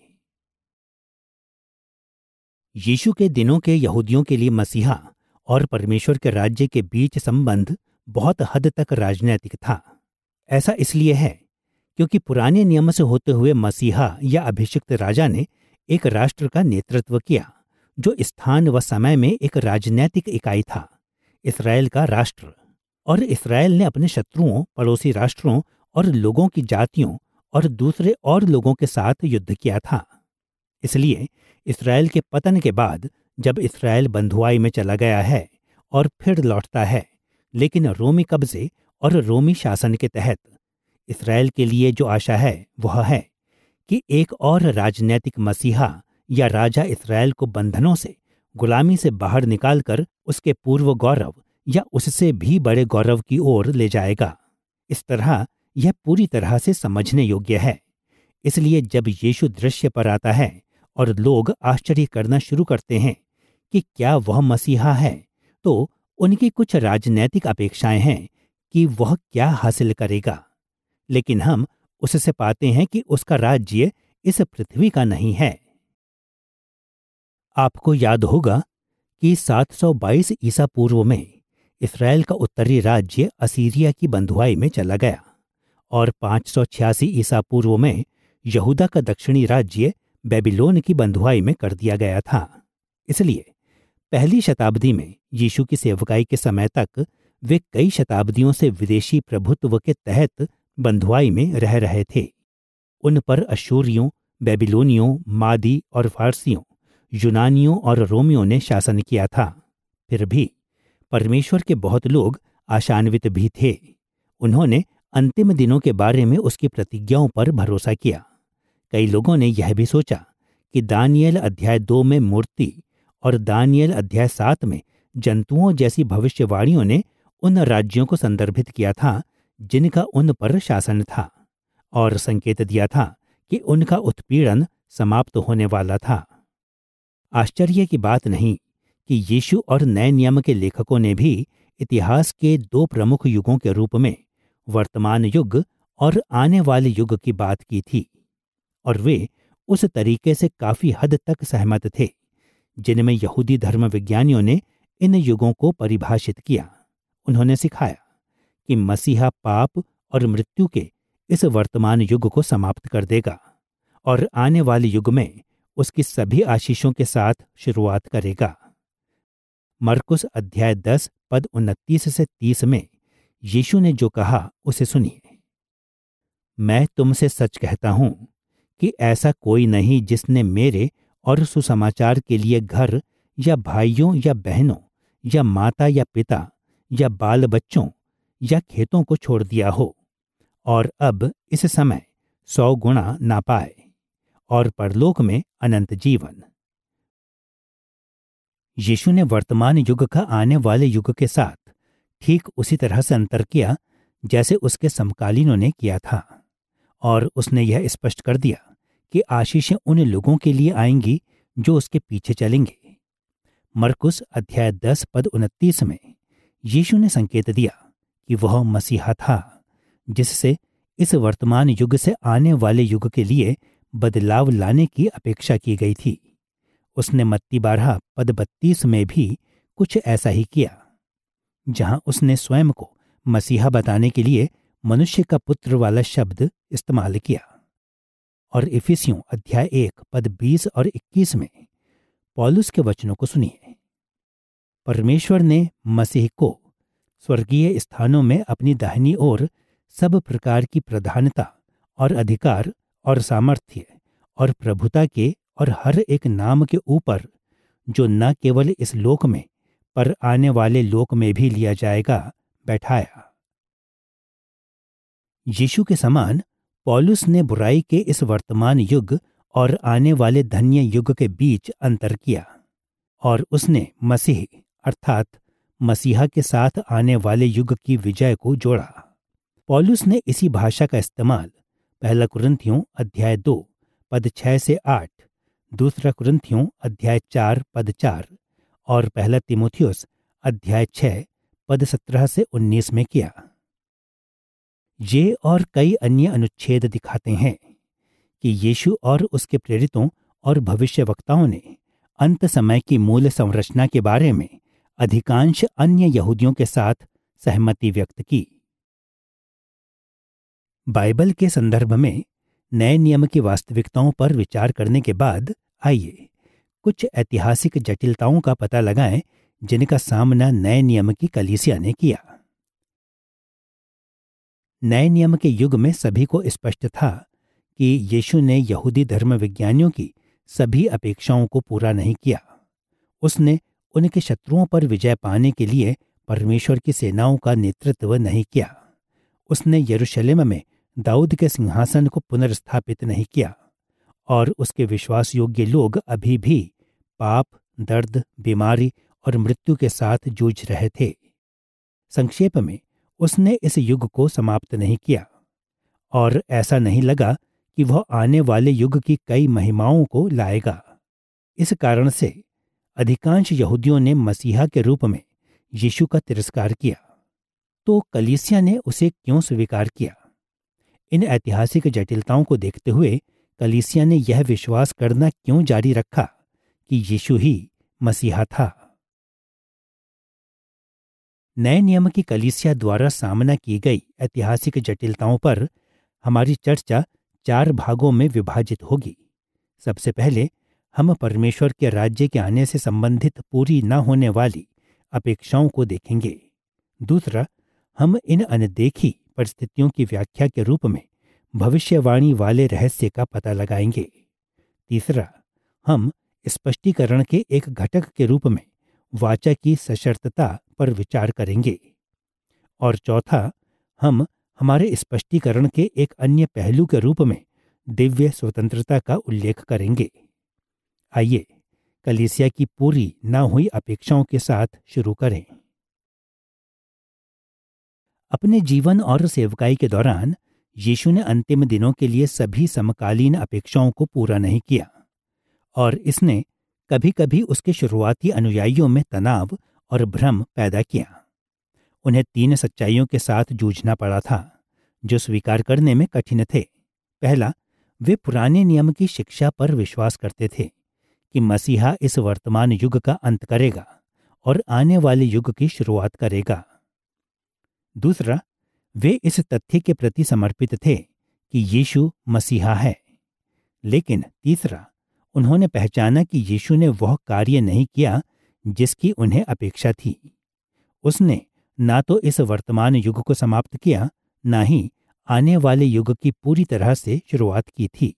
यीशु के दिनों के यहूदियों के लिए मसीहा और परमेश्वर के राज्य के बीच संबंध बहुत हद तक राजनैतिक था। ऐसा इसलिए है क्योंकि पुराने नियम से होते हुए मसीहा या अभिषिक्त राजा ने एक राष्ट्र का नेतृत्व किया जो स्थान व समय में एक राजनैतिक इकाई था, इस्राएल का राष्ट्र। और इस्राएल ने अपने शत्रुओं, पड़ोसी राष्ट्रों और लोगों की जातियों और दूसरे और लोगों के साथ युद्ध किया था। इसलिए इसराइल के पतन के बाद जब इसराइल बंधुआई में चला गया है और फिर लौटता है, लेकिन रोमी कब्जे और रोमी शासन के तहत, इसराइल के लिए जो आशा है वह है कि एक और राजनैतिक मसीहा या राजा इसराइल को बंधनों से, गुलामी से बाहर निकालकर उसके पूर्व गौरव या उससे भी बड़े गौरव की ओर ले जाएगा। इस तरह यह पूरी तरह से समझने योग्य है। इसलिए जब यीशु दृश्य पर आता है और लोग आश्चर्य करना शुरू करते हैं कि क्या वह मसीहा है, तो उनकी कुछ राजनैतिक अपेक्षाएं हैं कि वह क्या हासिल करेगा, लेकिन हम उससे पाते हैं कि उसका राज्य इस पृथ्वी का नहीं है। आपको याद होगा कि 722 ईसा पूर्व में इसराइल का उत्तरी राज्य असीरिया की बंधुआई में चला गया और 586 ईसा पूर्व में यहूदा का दक्षिणी राज्य बेबीलोन की बंधुआई में कर दिया गया था। इसलिए पहली शताब्दी में यीशु की सेवकाई के समय तक वे कई शताब्दियों से विदेशी प्रभुत्व के तहत बंधुआई में रह रहे थे। उन पर अश्शूरियों, बेबीलोनियों, मादी और फारसियों, यूनानियों और रोमियों ने शासन किया था। फिर भी परमेश्वर के बहुत लोग आशान्वित भी थे। उन्होंने अंतिम दिनों के बारे में उसकी प्रतिज्ञाओं पर भरोसा किया। कई लोगों ने यह भी सोचा कि दानियेल अध्याय 2 में मूर्ति और दानियेल अध्याय 7 में जंतुओं जैसी भविष्यवाणियों ने उन राज्यों को संदर्भित किया था जिनका उन पर शासन था, और संकेत दिया था कि उनका उत्पीड़न समाप्त होने वाला था। आश्चर्य की बात नहीं कि यीशु और नए नियम के लेखकों ने भी इतिहास के 2 प्रमुख युगों के रूप में वर्तमान युग और आने वाले युग की बात की थी, और वे उस तरीके से काफी हद तक सहमत थे जिनमें यहूदी धर्म विज्ञानियों ने इन युगों को परिभाषित किया। उन्होंने सिखाया कि मसीहा पाप और मृत्यु के इस वर्तमान युग को समाप्त कर देगा और आने वाले युग में उसकी सभी आशीषों के साथ शुरुआत करेगा। मरकुस अध्याय 10 पद 29 से 30 में यीशु ने जो कहा उसे सुनिए। मैं तुमसे सच कहता हूं कि ऐसा कोई नहीं जिसने मेरे और सुसमाचार के लिए घर या भाइयों या बहनों या माता या पिता या बाल बच्चों या खेतों को छोड़ दिया हो और अब इस समय 100 गुणा ना पाए और परलोक में अनंत जीवन। यीशु ने वर्तमान युग का आने वाले युग के साथ ठीक उसी तरह से अंतर किया जैसे उसके समकालीनों ने किया था, और उसने यह स्पष्ट कर दिया कि आशीषें उन लोगों के लिए आएंगी जो उसके पीछे चलेंगे। मरकुस अध्याय 10 पद 29 में यीशु ने संकेत दिया कि वह मसीहा था जिससे इस वर्तमान युग से आने वाले युग के लिए बदलाव लाने की अपेक्षा की गई थी। उसने मत्ती 12 पद 32 में भी कुछ ऐसा ही किया, जहां उसने स्वयं को मसीहा बताने के लिए मनुष्य का पुत्र वाला शब्द इस्तेमाल किया। और इफिसियों अध्याय 1 पद 20 और 21 में पौलुस के वचनों को सुनिए। परमेश्वर ने मसीह को स्वर्गीय स्थानों में अपनी दाहिनी ओर सब प्रकार की प्रधानता और अधिकार और सामर्थ्य और प्रभुता के और हर एक नाम के ऊपर, जो न केवल इस लोक में पर आने वाले लोक में भी लिया जाएगा, बैठाया। यीशु के समान पौलुस ने बुराई के इस वर्तमान युग और आने वाले धन्य युग के बीच अंतर किया, और उसने मसीह अर्थात मसीहा के साथ आने वाले युग की विजय को जोड़ा। पौलुस ने इसी भाषा का इस्तेमाल पहला कुरिन्थियों अध्याय 2 पद 6 से 8, दूसरा कुरिन्थियों अध्याय 4 पद 4 और पहला तीमुथियुस अध्याय 6 पद 17 से 19 में किया। ये और कई अन्य अनुच्छेद दिखाते हैं कि यीशु और उसके प्रेरितों और भविष्यवक्ताओं ने अंत समय की मूल संरचना के बारे में अधिकांश अन्य यहूदियों के साथ सहमति व्यक्त की। बाइबल के संदर्भ में नए नियम की वास्तविकताओं पर विचार करने के बाद आइए कुछ ऐतिहासिक जटिलताओं का पता लगाएं जिनका सामना नए नियम की कलीसिया ने किया। नए नियम के युग में सभी को स्पष्ट था कि यीशु ने यहूदी धर्म विज्ञानियों की सभी अपेक्षाओं को पूरा नहीं किया। उसने उनके शत्रुओं पर विजय पाने के लिए परमेश्वर की सेनाओं का नेतृत्व नहीं किया। उसने यरूशलेम में दाऊद के सिंहासन को पुनर्स्थापित नहीं किया और उसके विश्वास योग्य लोग अभी भी पाप, दर्द, बीमारी और मृत्यु के साथ जूझ रहे थे। संक्षेप में, उसने इस युग को समाप्त नहीं किया और ऐसा नहीं लगा कि वह आने वाले युग की कई महिमाओं को लाएगा। इस कारण से अधिकांश यहूदियों ने मसीहा के रूप में यीशु का तिरस्कार किया। तो कलीसिया ने उसे क्यों स्वीकार किया? इन ऐतिहासिक जटिलताओं को देखते हुए कलीसिया ने यह विश्वास करना क्यों जारी रखा कि यीशु ही मसीहा था? नए नियम की कलीसिया द्वारा सामना की गई ऐतिहासिक जटिलताओं पर हमारी चर्चा 4 भागों में विभाजित होगी। सबसे पहले हम परमेश्वर के राज्य के आने से संबंधित पूरी न होने वाली अपेक्षाओं को देखेंगे। दूसरा, हम इन अनदेखी परिस्थितियों की व्याख्या के रूप में भविष्यवाणी वाले रहस्य का पता लगाएंगे। तीसरा, हम स्पष्टीकरण के एक घटक के रूप में वाचा की सशर्तता पर विचार करेंगे। और चौथा, हम हमारे स्पष्टीकरण के एक अन्य पहलू के रूप में दिव्य स्वतंत्रता का उल्लेख करेंगे। आइए कलीसिया की पूरी न हुई अपेक्षाओं के साथ शुरू करें। अपने जीवन और सेवकाई के दौरान यीशु ने अंतिम दिनों के लिए सभी समकालीन अपेक्षाओं को पूरा नहीं किया और इसने कभी कभी उसके शुरुआती अनुयायियों में तनाव और भ्रम पैदा किया। उन्हें 3 सच्चाइयों के साथ जूझना पड़ा था जो स्वीकार करने में कठिन थे। पहला, वे पुराने नियम की शिक्षा पर विश्वास करते थे कि मसीहा इस वर्तमान युग का अंत करेगा और आने वाले युग की शुरुआत करेगा। दूसरा, वे इस तथ्य के प्रति समर्पित थे कि यीशु मसीहा है। लेकिन तीसरा, उन्होंने पहचाना कि यीशु ने वह कार्य नहीं किया जिसकी उन्हें अपेक्षा थी। उसने ना तो इस वर्तमान युग को समाप्त किया, ना ही आने वाले युग की पूरी तरह से शुरुआत की थी।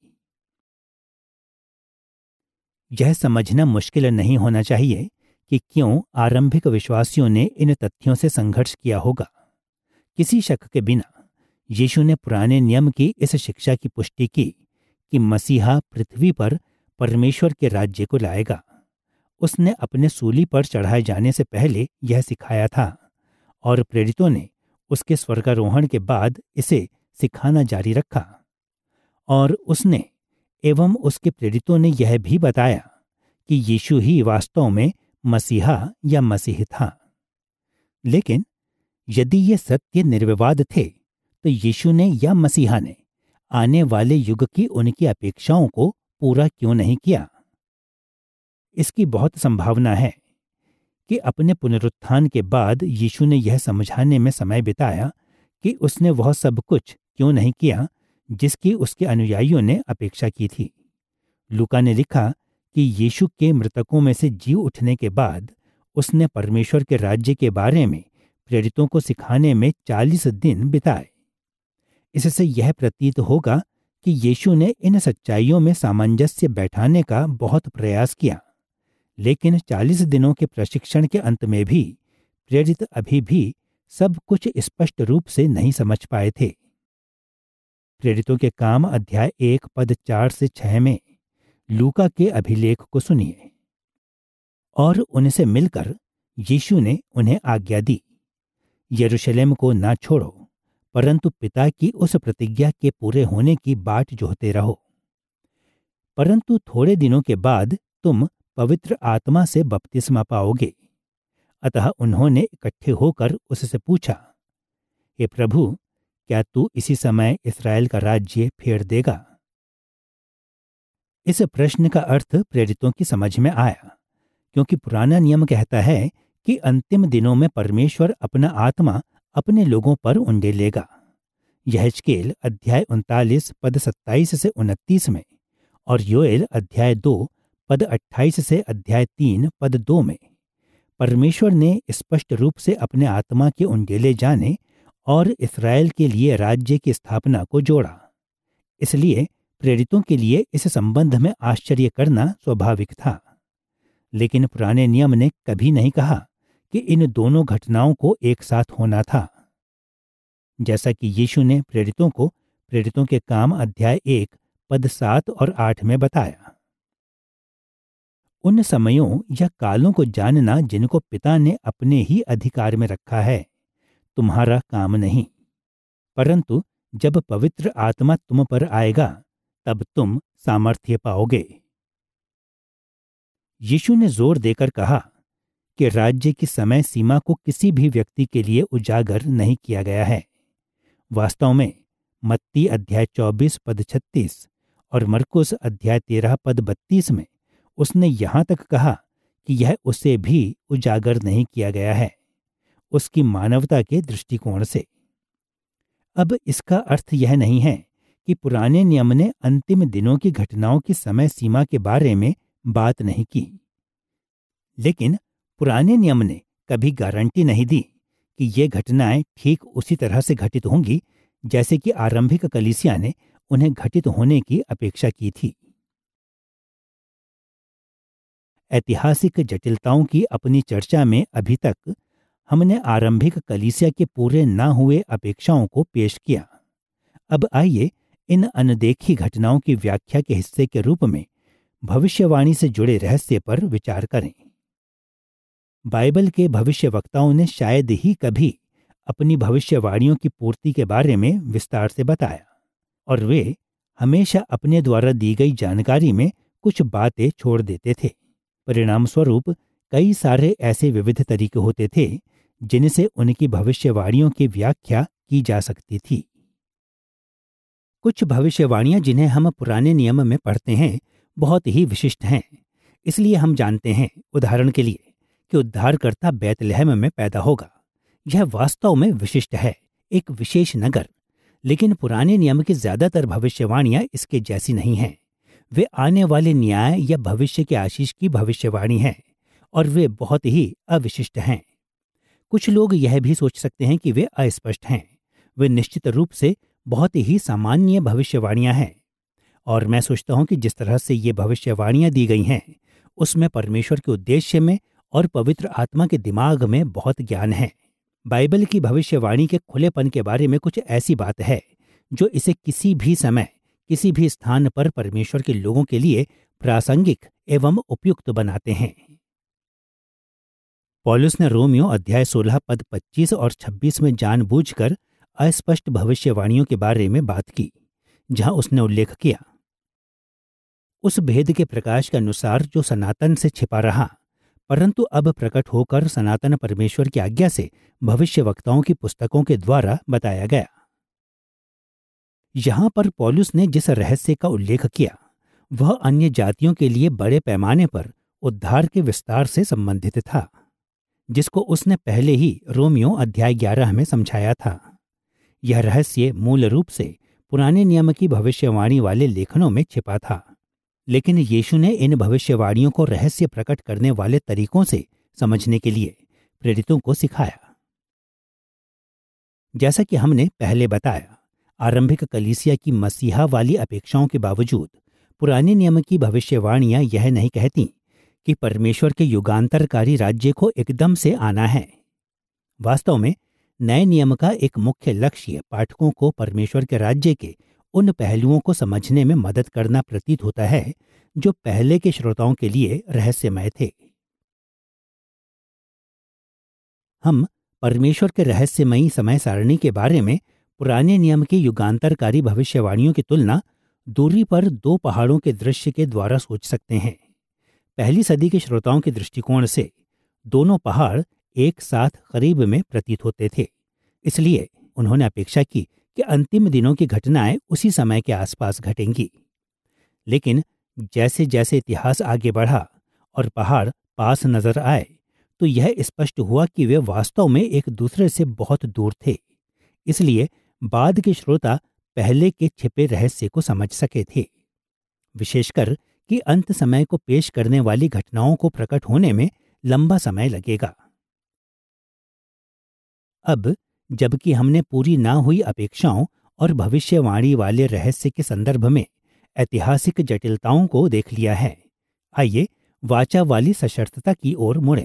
यह समझना मुश्किल नहीं होना चाहिए कि क्यों आरंभिक विश्वासियों ने इन तथ्यों से संघर्ष किया होगा। किसी शक के बिना यीशु ने पुराने नियम की इस शिक्षा की पुष्टि की कि मसीहा पृथ्वी पर परमेश्वर के राज्य को लाएगा। उसने अपने सूली पर चढ़ाए जाने से पहले यह सिखाया था और प्रेरितों ने उसके स्वर्गारोहण के बाद इसे सिखाना जारी रखा। और उसने एवं उसके प्रेरितों ने यह भी बताया कि यीशु ही वास्तव में मसीहा या मसीह था। लेकिन यदि ये सत्य निर्विवाद थे तो यीशु ने या मसीहा ने आने वाले युग की उनकी अपेक्षाओं को पूरा क्यों नहीं किया? इसकी बहुत संभावना है कि अपने पुनरुत्थान के बाद यीशु ने यह समझाने में समय बिताया कि उसने वह सब कुछ क्यों नहीं किया जिसकी उसके अनुयायियों ने अपेक्षा की थी। लूका ने लिखा कि यीशु के मृतकों में से जी उठने के बाद उसने परमेश्वर के राज्य के बारे में प्रेरितों को सिखाने में 40 दिन बिताए। इससे यह प्रतीत होगा कि यीशु ने इन सच्चाइयों में सामंजस्य बैठाने का बहुत प्रयास किया, लेकिन 40 दिनों के प्रशिक्षण के अंत में भी प्रेरित अभी भी सब कुछ स्पष्ट रूप से नहीं समझ पाए थे। प्रेरितों के काम अध्याय 1 पद 4 से 6 में लूका के अभिलेख को सुनिए। और उनसे मिलकर यीशु ने उन्हें आज्ञा दी, यरूशलेम को ना छोड़ो, परंतु पिता की उस प्रतिज्ञा के पूरे होने की बाट जोहते रहो। परंतु थोड़े दिनों के बाद तुम पवित्र आत्मा से बपतिस्मा पाओगे। अतः उन्होंने इकट्ठे होकर उससे पूछा, हे प्रभु, क्या तू इसी समय इस्राएल का राज्य फेर देगा? इस प्रश्न का अर्थ प्रेरितों की समझ में आया, क्योंकि पुराना नियम कहता है कि अंतिम दिनों में परमेश्वर अपना आत्मा अपने लोगों पर उंडेलेगा। यहेजकेल अध्याय 39 पद 27 से 29 में और योएल अध्याय 2 पद 28 से अध्याय 3 पद 2 में परमेश्वर ने स्पष्ट रूप से अपने आत्मा के उंडेले जाने और इस्राएल के लिए राज्य की स्थापना को जोड़ा। इसलिए प्रेरितों के लिए इस संबंध में आश्चर्य करना स्वाभाविक था, लेकिन पुराने नियम ने कभी नहीं कहा कि इन दोनों घटनाओं को एक साथ होना था। जैसा कि यीशु ने प्रेरितों को प्रेरितों के काम अध्याय 1 पद 7 और 8 में बताया। उन समयों या कालों को जानना जिनको पिता ने अपने ही अधिकार में रखा है तुम्हारा काम नहीं, परंतु जब पवित्र आत्मा तुम पर आएगा तब तुम सामर्थ्य पाओगे। यीशु ने जोर देकर कहा कि राज्य की समय सीमा को किसी भी व्यक्ति के लिए उजागर नहीं किया गया है। वास्तव में मत्ती अध्याय 24 पद 36 और मरकुस अध्याय 13 पद 32 में उसने यहाँ तक कहा कि यह उसे भी उजागर नहीं किया गया है, उसकी मानवता के दृष्टिकोण से। अब इसका अर्थ यह नहीं है कि पुराने नियम ने अंतिम दिनों की घटनाओं की समय सीमा के बारे में बात नहीं की, लेकिन पुराने नियम ने कभी गारंटी नहीं दी कि ये घटनाएं ठीक उसी तरह से घटित होंगी जैसे कि आरंभिक कलीसिया ने उन्हें घटित होने की अपेक्षा की थी। ऐतिहासिक जटिलताओं की अपनी चर्चा में अभी तक हमने आरंभिक कलीसिया के पूरे न हुए अपेक्षाओं को पेश किया। अब आइए इन अनदेखी घटनाओं की व्याख्या के हिस्से के रूप में भविष्यवाणी से जुड़े रहस्य पर विचार करें। बाइबल के भविष्यवक्ताओं ने शायद ही कभी अपनी भविष्यवाणियों की पूर्ति के बारे में विस्तार से बताया, और वे हमेशा अपने द्वारा दी गई जानकारी में कुछ बातें छोड़ देते थे। परिणाम स्वरूप कई सारे ऐसे विविध तरीके होते थे जिनसे उनकी भविष्यवाणियों की व्याख्या की जा सकती थी। कुछ भविष्यवाणियां जिन्हें हम पुराने नियम में पढ़ते हैं बहुत ही विशिष्ट हैं। इसलिए हम जानते हैं, उदाहरण के लिए, कि उद्धारकर्ता बैतलहम में पैदा होगा। यह वास्तव में विशिष्ट है, एक विशेष नगर। लेकिन पुराने नियम की ज्यादातर भविष्यवाणियां इसके जैसी नहीं हैं। वे आने वाले न्याय या भविष्य के आशीष की भविष्यवाणी है, और वे बहुत ही अविशिष्ट हैं। कुछ लोग यह भी सोच सकते हैं कि वे अस्पष्ट हैं। वे निश्चित रूप से बहुत ही सामान्य भविष्यवाणियां हैं, और मैं सोचता हूं कि जिस तरह से ये भविष्यवाणियां दी गई हैं उसमें परमेश्वर के उद्देश्य में और पवित्र आत्मा के दिमाग में बहुत ज्ञान है। बाइबल की भविष्यवाणी के खुलेपन के बारे में कुछ ऐसी बात है जो इसे किसी भी समय किसी भी स्थान पर परमेश्वर के लोगों के लिए प्रासंगिक एवं उपयुक्त बनाते हैं। पौलुस ने रोमियो अध्याय 16 पद 25 और 26 में जानबूझकर अस्पष्ट भविष्यवाणियों के बारे में बात की, जहां उसने उल्लेख किया, उस भेद के प्रकाश के अनुसार जो सनातन से छिपा रहा परंतु अब प्रकट होकर सनातन परमेश्वर की आज्ञा से भविष्यवक्ताओं की पुस्तकों के द्वारा बताया गया। यहां पर पौलुस ने जिस रहस्य का उल्लेख किया वह अन्य जातियों के लिए बड़े पैमाने पर उद्धार के विस्तार से संबंधित था, जिसको उसने पहले ही रोमियो अध्याय 11 में समझाया था। यह रहस्य मूल रूप से पुराने नियम की भविष्यवाणी वाले लेखनों में छिपा था, लेकिन यीशु ने इन भविष्यवाणियों को रहस्य प्रकट करने वाले तरीकों से समझने के लिए प्रेरितों को सिखाया। जैसा कि हमने पहले बताया, आरंभिक कलीसिया की मसीहा वाली अपेक्षाओं के बावजूद पुराने नियम की भविष्यवाणियां यह नहीं कहती कि परमेश्वर के युगांतरकारी राज्य को एकदम से आना है। वास्तव में नए नियम का एक मुख्य लक्ष्य पाठकों को परमेश्वर के राज्य के उन पहलुओं को समझने में मदद करना प्रतीत होता है जो पहले के श्रोताओं के लिए रहस्यमय थे। हम परमेश्वर के रहस्यमयी समय सारणी के बारे में पुराने नियम की युगांतरकारी भविष्यवाणियों की तुलना दूरी पर दो पहाड़ों के दृश्य के द्वारा सोच सकते हैं। पहली सदी के श्रोताओं के दृष्टिकोण से दोनों पहाड़ एक साथ करीब में प्रतीत होते थे, इसलिए उन्होंने अपेक्षा की कि अंतिम दिनों की घटनाएं उसी समय के आसपास घटेंगी। लेकिन जैसे जैसे इतिहास आगे बढ़ा और पहाड़ पास नजर आए तो यह स्पष्ट हुआ कि वे वास्तव में एक दूसरे से बहुत दूर थे। इसलिए बाद के श्रोता पहले के छिपे रहस्य को समझ सके थे, विशेषकर कि अंत समय को पेश करने वाली घटनाओं को प्रकट होने में लंबा समय लगेगा। अब जबकि हमने पूरी ना हुई अपेक्षाओं और भविष्यवाणी वाले रहस्य के संदर्भ में ऐतिहासिक जटिलताओं को देख लिया है। आइए वाचा वाली सशर्तता की ओर मुड़ें।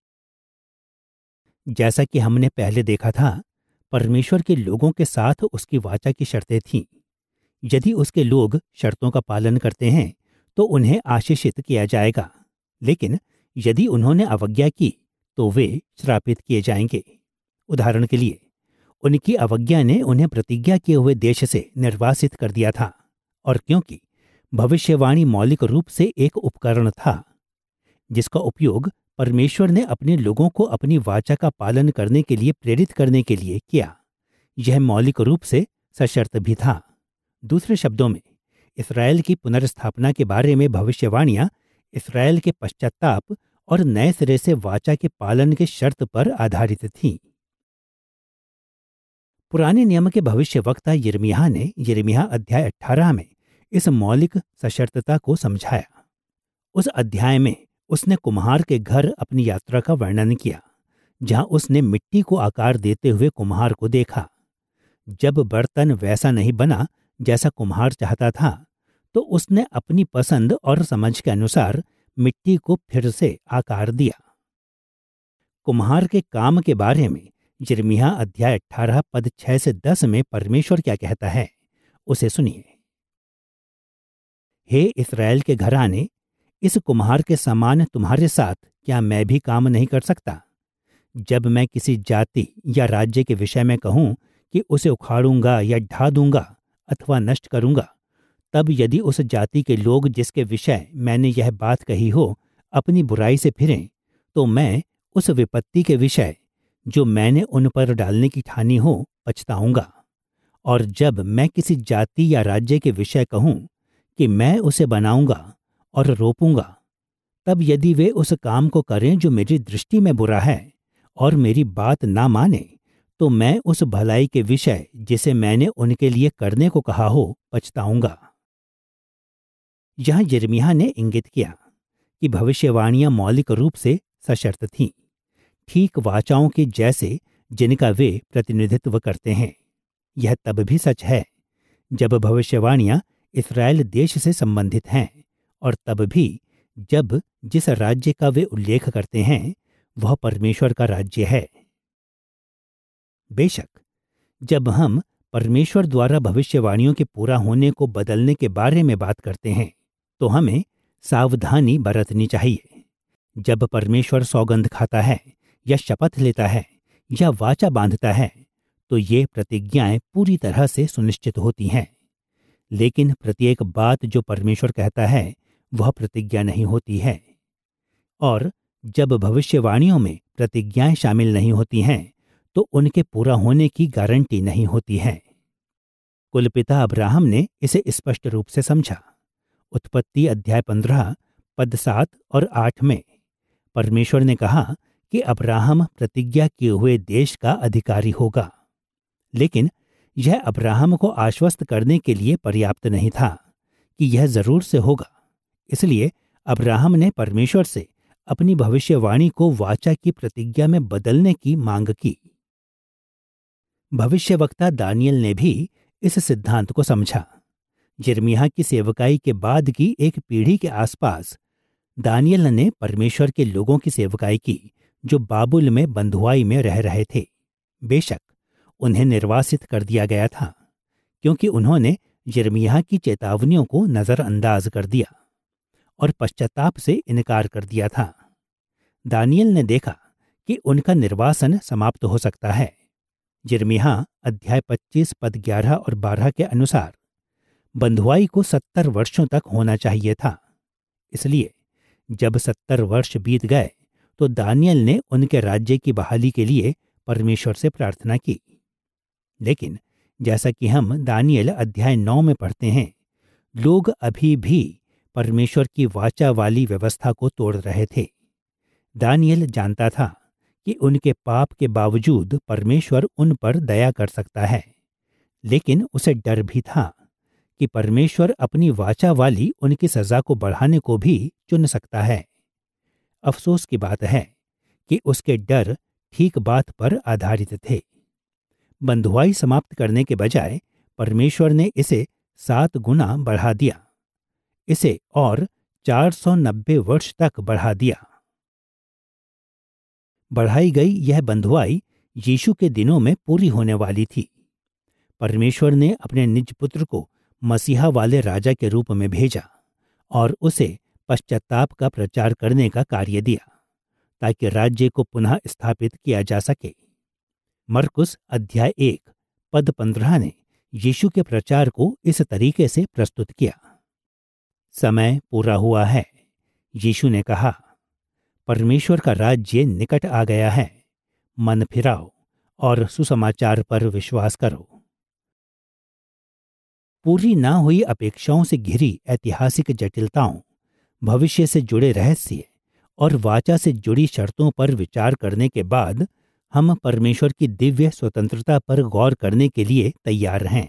जैसा कि हमने पहले देखा था, परमेश्वर के लोगों के साथ उसकी वाचा की शर्तें थीं। यदि उसके लोग शर्तों का पालन करते हैं तो उन्हें आशीषित किया जाएगा, लेकिन यदि उन्होंने अवज्ञा की तो वे श्रापित किए जाएंगे। उदाहरण के लिए, उनकी अवज्ञा ने उन्हें प्रतिज्ञा किए हुए देश से निर्वासित कर दिया था, और क्योंकि भविष्यवाणी मौलिक रूप से एक उपकरण था जिसका उपयोग परमेश्वर ने अपने लोगों को अपनी वाचा का पालन करने के लिए प्रेरित करने के लिए किया, यह मौलिक रूप से सशर्त भी था। दूसरे शब्दों में, इस्राएल की पुनर्स्थापना के बारे में भविष्यवाणियां इस्राएल के पश्चाताप और नए सिरे से वाचा के पालन के शर्त पर आधारित थीं। पुराने नियम के भविष्यवक्ता यिर्मयाह ने यिर्मयाह अध्याय 18 में इस मौलिक सशर्तता को समझाया। उस अध्याय में उसने कुम्हार के घर अपनी यात्रा का वर्णन किया, जहां उसने मिट्टी को आकार देते हुए कुम्हार को देखा। जब बर्तन वैसा नहीं बना जैसा कुम्हार चाहता था, तो उसने अपनी पसंद और समझ के अनुसार मिट्टी को फिर से आकार दिया। कुम्हार के काम के बारे में यिर्मयाह अध्याय 18 पद 6 से 10 में परमेश्वर क्या कहता है, उसे सुनिए। हे इस्राएल के घराने, इस कुम्हार के समान तुम्हारे साथ क्या मैं भी काम नहीं कर सकता? जब मैं किसी जाति या राज्य के विषय में कहूं कि उसे उखाड़ूंगा या ढा दूंगा अथवा नष्ट करूंगा, तब यदि उस जाति के लोग जिसके विषय मैंने यह बात कही हो अपनी बुराई से फिरें, तो मैं उस विपत्ति के विषय जो मैंने उन पर डालने की ठानी हो पछताऊंगा। और जब मैं किसी जाति या राज्य के विषय कहूं कि मैं उसे बनाऊंगा और रोपूंगा, तब यदि वे उस काम को करें जो मेरी दृष्टि में बुरा है और मेरी बात ना माने, तो मैं उस भलाई के विषय जिसे मैंने उनके लिए करने को कहा हो पछताऊंगा। यहां यिर्मयाह ने इंगित किया कि भविष्यवाणियां मौलिक रूप से सशर्त थीं, ठीक वाचाओं के जैसे जिनका वे प्रतिनिधित्व करते हैं। यह तब भी सच है जब भविष्यवाणियां इस्राएल देश से संबंधित हैं, और तब भी जब जिस राज्य का वे उल्लेख करते हैं वह परमेश्वर का राज्य है। बेशक, जब हम परमेश्वर द्वारा भविष्यवाणियों के पूरा होने को बदलने के बारे में बात करते हैं, तो हमें सावधानी बरतनी चाहिए। जब परमेश्वर सौगंध खाता है या शपथ लेता है या वाचा बांधता है, तो ये प्रतिज्ञाएं पूरी तरह से सुनिश्चित होती हैं। लेकिन प्रत्येक बात जो परमेश्वर कहता है वह प्रतिज्ञा नहीं होती है, और जब भविष्यवाणियों में प्रतिज्ञाएं शामिल नहीं होती हैं, तो उनके पूरा होने की गारंटी नहीं होती है। कुलपिता अब्राहम ने इसे स्पष्ट रूप से समझा। उत्पत्ति अध्याय 15 पद 7 और 8 में परमेश्वर ने कहा कि अब्राहम प्रतिज्ञा किए हुए देश का अधिकारी होगा। लेकिन यह अब्राहम को आश्वस्त करने के लिए पर्याप्त नहीं था कि यह जरूर से होगा। इसलिए अब्राहम ने परमेश्वर से अपनी भविष्यवाणी को वाचा की प्रतिज्ञा में बदलने की मांग की। भविष्यवक्ता दानियल ने भी इस सिद्धांत को समझा। यिर्मयाह की सेवकाई के बाद की एक पीढ़ी के आसपास दानियल ने परमेश्वर के लोगों की सेवकाई की जो बाबुल में बंधुआई में रह रहे थे। बेशक उन्हें निर्वासित कर दिया गया था, क्योंकि उन्होंने यिर्मयाह की चेतावनियों को नजरअंदाज कर दिया और पश्चाताप से इनकार कर दिया था। दानियल ने देखा कि उनका निर्वासन समाप्त हो सकता है। यिर्मयाह अध्याय 25 पद 11 और 12 के अनुसार बंधुआई को 70 वर्षों तक होना चाहिए था। इसलिए जब 70 वर्ष बीत गए तो दानियल ने उनके राज्य की बहाली के लिए परमेश्वर से प्रार्थना की। लेकिन जैसा कि हम दानियल अध्याय 9 में पढ़ते हैं, लोग अभी भी परमेश्वर की वाचा वाली व्यवस्था को तोड़ रहे थे। दानियल जानता था कि उनके पाप के बावजूद परमेश्वर उन पर दया कर सकता है, लेकिन उसे डर भी था कि परमेश्वर अपनी वाचा वाली उनकी सजा को बढ़ाने को भी चुन सकता है। अफसोस की बात है कि उसके डर ठीक बात पर आधारित थे। बंधुआई समाप्त करने के बजाय परमेश्वर ने इसे 7 गुना बढ़ा दिया, इसे और 490 वर्ष तक बढ़ा दिया। बढ़ाई गई यह बंधुआई यीशु के दिनों में पूरी होने वाली थी। परमेश्वर ने अपने निज पुत्र को मसीहा वाले राजा के रूप में भेजा और उसे पश्चाताप का प्रचार करने का कार्य दिया, ताकि राज्य को पुनः स्थापित किया जा सके। मरकुस अध्याय 1 पद 15 ने यीशु के प्रचार को इस तरीके से प्रस्तुत किया। समय पूरा हुआ है, यीशु ने कहा। परमेश्वर का राज्य निकट आ गया है। मन फिराओ और सुसमाचार पर विश्वास करो। पूरी ना हुई अपेक्षाओं से घिरी ऐतिहासिक जटिलताओं, भविष्य से जुड़े रहस्य और वाचा से जुड़ी शर्तों पर विचार करने के बाद हम परमेश्वर की दिव्य स्वतंत्रता पर गौर करने के लिए तैयार हैं।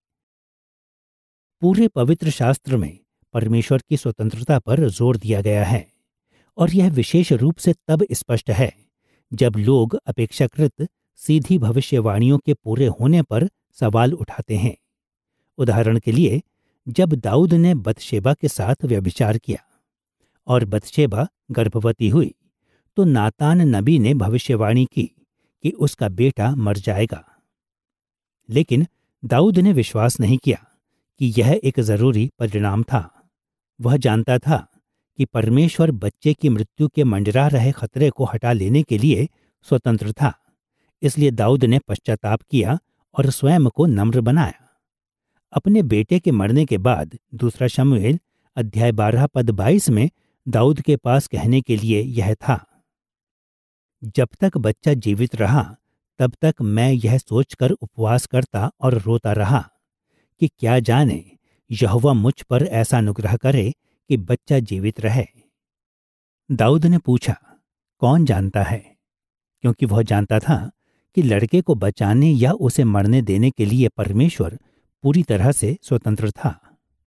पूरे पवित्र शास्त्र में परमेश्वर की स्वतंत्रता पर जोर दिया गया है और यह विशेष रूप से तब स्पष्ट है जब लोग अपेक्षाकृत सीधी भविष्यवाणियों के पूरे होने पर सवाल उठाते हैं। उदाहरण के लिए, जब दाऊद ने बतशेबा के साथ व्यभिचार किया और बतशेबा गर्भवती हुई, तो नातान नबी ने भविष्यवाणी की कि उसका बेटा मर जाएगा। लेकिन दाऊद ने विश्वास नहीं किया कि यह एक जरूरी परिणाम था। वह जानता था कि परमेश्वर बच्चे की मृत्यु के मंडरा रहे खतरे को हटा लेने के लिए स्वतंत्र था। इसलिए दाऊद ने पश्चाताप किया और स्वयं को नम्र बनाया। अपने बेटे के मरने के बाद दूसरा शमूएल अध्याय 12 पद 22 में दाऊद के पास कहने के लिए यह था, जब तक बच्चा जीवित रहा तब तक मैं यह सोचकर उपवास करता और रोता रहा कि क्या जाने यहोवा मुझ पर ऐसा अनुग्रह करे कि बच्चा जीवित रहे। दाऊद ने पूछा, कौन जानता है? क्योंकि वह जानता था कि लड़के को बचाने या उसे मरने देने के लिए परमेश्वर पूरी तरह से स्वतंत्र था।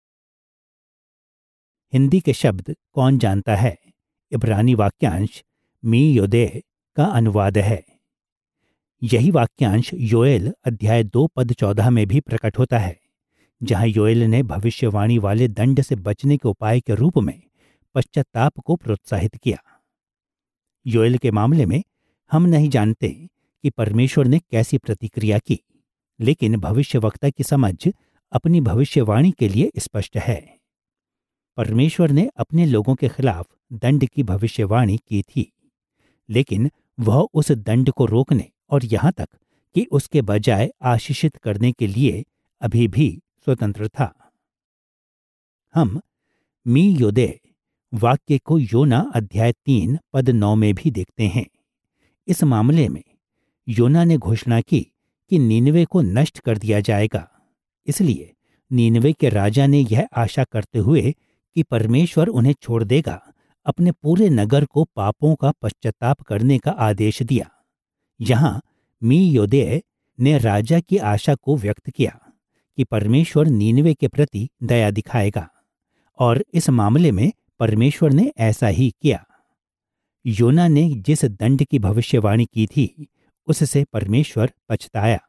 हिंदी के शब्द कौन जानता है इब्रानी वाक्यांश मी योदेह का अनुवाद है। यही वाक्यांश योएल अध्याय 2 पद 14 में भी प्रकट होता है, जहां योएल ने भविष्यवाणी वाले दंड से बचने के उपाय के रूप में पश्चाताप को प्रोत्साहित किया। योएल के मामले में हम नहीं जानते कि परमेश्वर ने कैसी प्रतिक्रिया की, लेकिन भविष्यवक्ता की समझ अपनी भविष्यवाणी के लिए स्पष्ट है। परमेश्वर ने अपने लोगों के खिलाफ दंड की भविष्यवाणी की थी, लेकिन वह उस दंड को रोकने और यहां तक कि उसके बजाय आशीषित करने के लिए अभी भी स्वतंत्र था। हम मी योदे वाक्य को योना अध्याय 3 पद 9 में भी देखते हैं। इस मामले में योना ने घोषणा की कि नीनवे को नष्ट कर दिया जाएगा। इसलिए नीनवे के राजा ने यह आशा करते हुए कि परमेश्वर उन्हें छोड़ देगा, अपने पूरे नगर को पापों का पश्चाताप करने का आदेश दिया। यहाँ मी योदे ने राजा की आशा को व्यक्त किया कि परमेश्वर नीनवे के प्रति दया दिखाएगा, और इस मामले में परमेश्वर ने ऐसा ही किया। योना ने जिस दंड की भविष्यवाणी की थी, उससे परमेश्वर पछताया।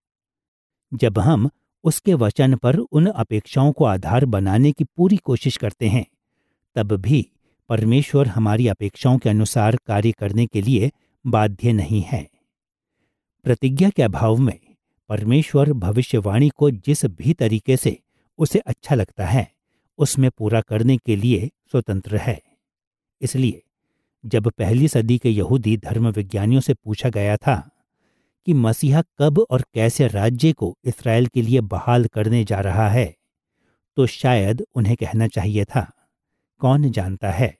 जब हम उसके वचन पर उन अपेक्षाओं को आधार बनाने की पूरी कोशिश करते हैं, तब भी परमेश्वर हमारी अपेक्षाओं के अनुसार कार्य करने के लिए बाध्य नहीं है। प्रतिज्ञा के अभाव में परमेश्वर भविष्यवाणी को जिस भी तरीके से उसे अच्छा लगता है, उसमें पूरा करने के लिए स्वतंत्र है। इसलिए जब पहली सदी के यहूदी धर्म विज्ञानियों से पूछा गया था कि मसीहा कब और कैसे राज्य को इस्राएल के लिए बहाल करने जा रहा है, तो शायद उन्हें कहना चाहिए था, कौन जानता है।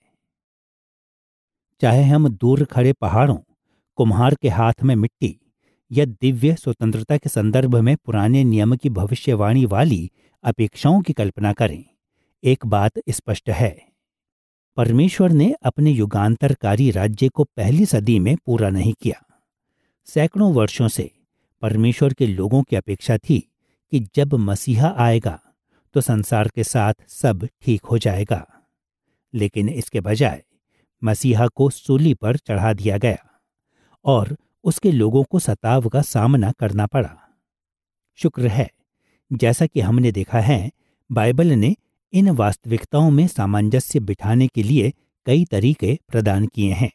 चाहे हम दूर खड़े पहाड़ों, कुम्हार के हाथ में मिट्टी या दिव्य स्वतंत्रता के संदर्भ में पुराने नियम की भविष्यवाणी वाली अपेक्षाओं की कल्पना करें, एक बात स्पष्ट है, परमेश्वर ने अपने युगांतरकारी राज्य को पहली सदी में पूरा नहीं किया। सैकड़ों वर्षों से परमेश्वर के लोगों की अपेक्षा थी कि जब मसीहा आएगा तो संसार के साथ सब ठीक हो जाएगा, लेकिन इसके बजाय मसीहा को सूली पर चढ़ा दिया गया और उसके लोगों को सताव का सामना करना पड़ा। शुक्र है, जैसा कि हमने देखा है, बाइबल ने इन वास्तविकताओं में सामंजस्य बिठाने के लिए कई तरीके प्रदान किए हैं।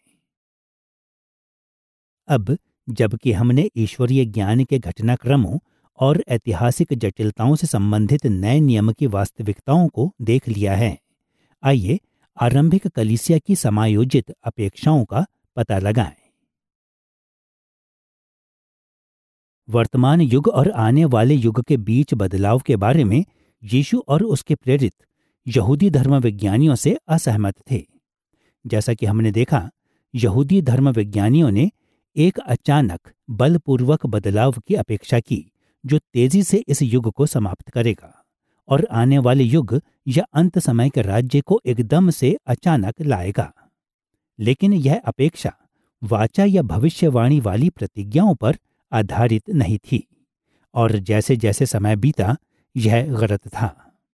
अब जबकि हमने ईश्वरीय ज्ञान के घटनाक्रमों और ऐतिहासिक जटिलताओं से संबंधित नए नियम की वास्तविकताओं को देख लिया है, आइए आरंभिक कलीसिया की समायोजित अपेक्षाओं का पता लगाएं। वर्तमान युग और आने वाले युग के बीच बदलाव के बारे में यीशु और उसके प्रेरित यहूदी धर्मविज्ञानियों से असहमत थे। जैसा कि हमने देखा, यहूदी धर्मविज्ञानियों ने एक अचानक बलपूर्वक बदलाव की अपेक्षा की जो तेजी से इस युग को समाप्त करेगा और आने वाले युग या अंत समय के राज्य को एकदम से अचानक लाएगा। लेकिन यह अपेक्षा वाचा या भविष्यवाणी वाली प्रतिज्ञाओं पर आधारित नहीं थी और जैसे जैसे समय बीता यह गलत था।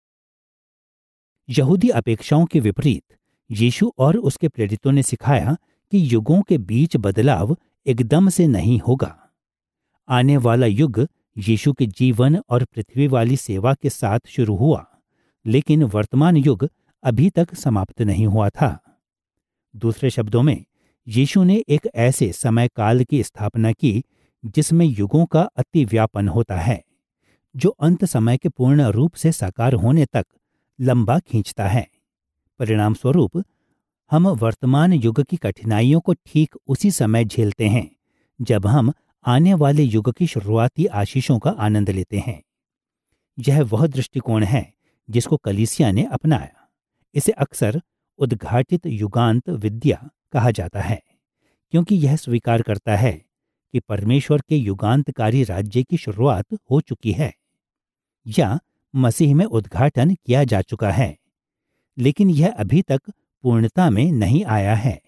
यहूदी अपेक्षाओं के विपरीत यीशु और उसके प्रेरितों ने सिखाया कि युगों के बीच बदलाव एकदम से नहीं होगा। आने वाला युग यीशु के जीवन और पृथ्वी वाली सेवा के साथ शुरू हुआ, लेकिन वर्तमान युग अभी तक समाप्त नहीं हुआ था। दूसरे शब्दों में, यीशु ने एक ऐसे समय काल की स्थापना की जिसमें युगों का अतिव्यापन होता है, जो अंत समय के पूर्ण रूप से साकार होने तक लंबा खींचता है। परिणाम स्वरूप हम वर्तमान युग की कठिनाइयों को ठीक उसी समय झेलते हैं जब हम आने वाले युग की शुरुआती आशीषों का आनंद लेते हैं। यह वह दृष्टिकोण है जिसको कलीसिया ने अपनाया। इसे अक्सर उद्घाटित युगांत विद्या कहा जाता है, क्योंकि यह स्वीकार करता है कि परमेश्वर के युगांतकारी राज्य की शुरुआत हो चुकी है या मसीह में उद्घाटन किया जा चुका है, लेकिन यह अभी तक पूर्णता में नहीं आया है।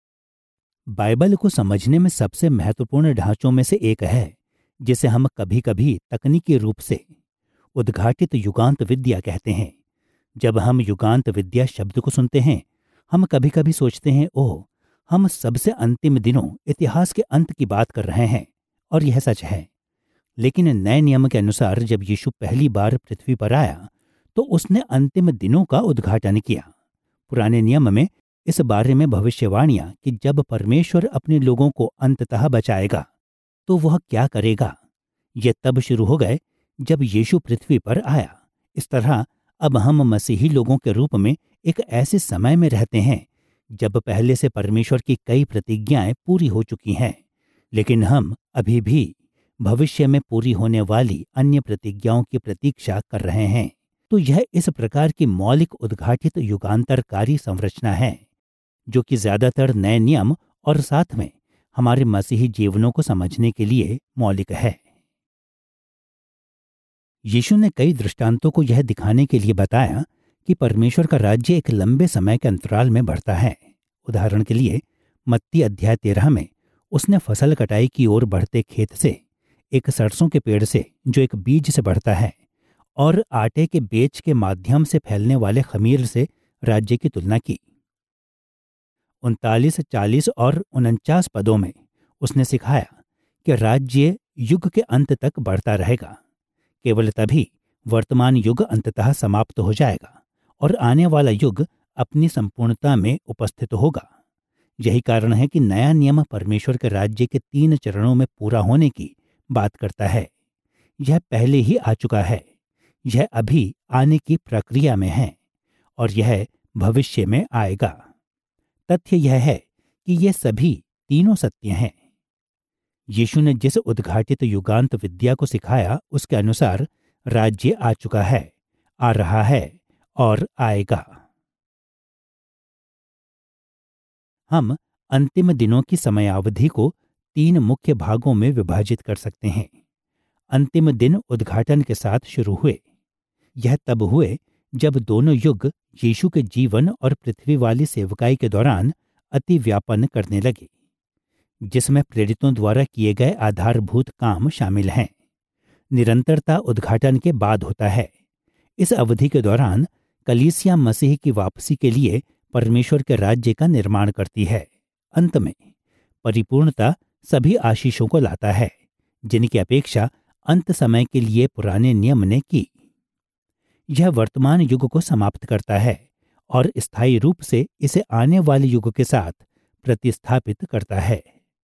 बाइबल को समझने में सबसे महत्वपूर्ण ढांचों में से एक है जिसे हम कभी कभी तकनीकी रूप से उद्घाटित युगांत विद्या कहते हैं। जब हम युगांत विद्या शब्द को सुनते हैं, हम कभी कभी सोचते हैं, ओह, हम सबसे अंतिम दिनों, इतिहास के अंत की बात कर रहे हैं, और यह सच है। लेकिन नए नियम के अनुसार जब यीशु पहली बार पृथ्वी पर आया तो उसने अंतिम दिनों का उद्घाटन किया। पुराने नियम में इस बारे में भविष्यवाणियां कि जब परमेश्वर अपने लोगों को अंततः बचाएगा तो वह क्या करेगा, ये तब शुरू हो गए जब यीशु पृथ्वी पर आया। इस तरह अब हम मसीही लोगों के रूप में एक ऐसे समय में रहते हैं जब पहले से परमेश्वर की कई प्रतिज्ञाएं पूरी हो चुकी हैं, लेकिन हम अभी भी भविष्य में पूरी होने वाली अन्य प्रतिज्ञाओं की प्रतीक्षा कर रहे हैं। तो यह इस प्रकार की मौलिक उद्घाटित युगांतरकारी संरचना है जो कि ज्यादातर नए नियम और साथ में हमारे मसीही जीवनों को समझने के लिए मौलिक है। यीशु ने कई दृष्टांतों को यह दिखाने के लिए बताया कि परमेश्वर का राज्य एक लंबे समय के अंतराल में बढ़ता है। उदाहरण के लिए मत्ती अध्याय 13 में उसने फसल कटाई की ओर बढ़ते खेत से, एक सरसों के पेड़ से जो एक बीज से बढ़ता है, और आटे के बेच के माध्यम से फैलने वाले खमीर से राज्य की तुलना की। 39, 40 और 49 पदों में उसने सिखाया कि राज्य युग के अंत तक बढ़ता रहेगा। केवल तभी वर्तमान युग अंततः समाप्त हो जाएगा और आने वाला युग अपनी संपूर्णता में उपस्थित होगा। यही कारण है कि नया नियम परमेश्वर के राज्य के 3 चरणों में पूरा होने की बात करता है। यह पहले ही आ चुका है, यह अभी आने की प्रक्रिया में है और यह भविष्य में आएगा। तथ्य यह है कि ये सभी तीनों सत्य हैं। यीशु ने जिस उद्घाटित युगांत विद्या को सिखाया उसके अनुसार राज्य आ चुका है, आ रहा है और आएगा। हम अंतिम दिनों की समयावधि को 3 मुख्य भागों में विभाजित कर सकते हैं। अंतिम दिन उद्घाटन के साथ शुरू हुए। यह तब हुए जब दोनों युग यीशु के जीवन और पृथ्वी वाली सेवकाई के दौरान अतिव्यापन करने लगे, जिसमें प्रेरितों द्वारा किए गए आधारभूत काम शामिल हैं। निरंतरता उद्घाटन के बाद होता है। इस अवधि के दौरान कलीसिया मसीह की वापसी के लिए परमेश्वर के राज्य का निर्माण करती है। अंत में परिपूर्णता सभी आशीषों को लाता है जिनकी अपेक्षा अंत समय के लिए पुराने नियम ने की। यह वर्तमान युग को समाप्त करता है और स्थायी रूप से इसे आने वाले युग के साथ प्रतिस्थापित करता है।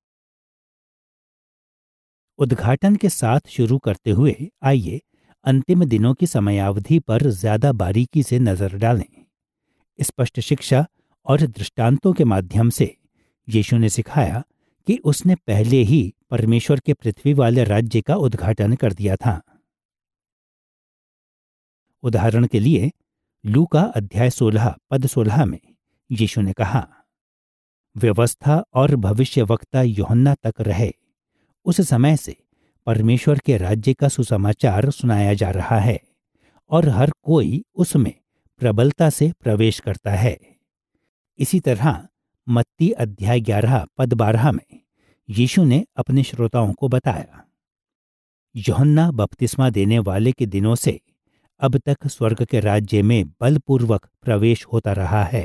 उद्घाटन के साथ शुरू करते हुए आइए अंतिम दिनों की समयावधि पर ज्यादा बारीकी से नजर डालें। स्पष्ट शिक्षा और दृष्टांतों के माध्यम से यीशु ने सिखाया कि उसने पहले ही परमेश्वर के पृथ्वी वाले राज्य का उद्घाटन कर दिया था। उदाहरण के लिए लूका अध्याय 16 पद 16 में यीशु ने कहा, व्यवस्था और भविष्यवक्ता यूहन्ना तक रहे, उस समय से परमेश्वर के राज्य का सुसमाचार सुनाया जा रहा है और हर कोई उसमें प्रबलता से प्रवेश करता है। इसी तरह मत्ती अध्याय 11 पद 12 में यीशु ने अपने श्रोताओं को बताया, यूहन्ना बपतिस्मा देने वाले के दिनों से अब तक स्वर्ग के राज्य में बलपूर्वक प्रवेश होता रहा है।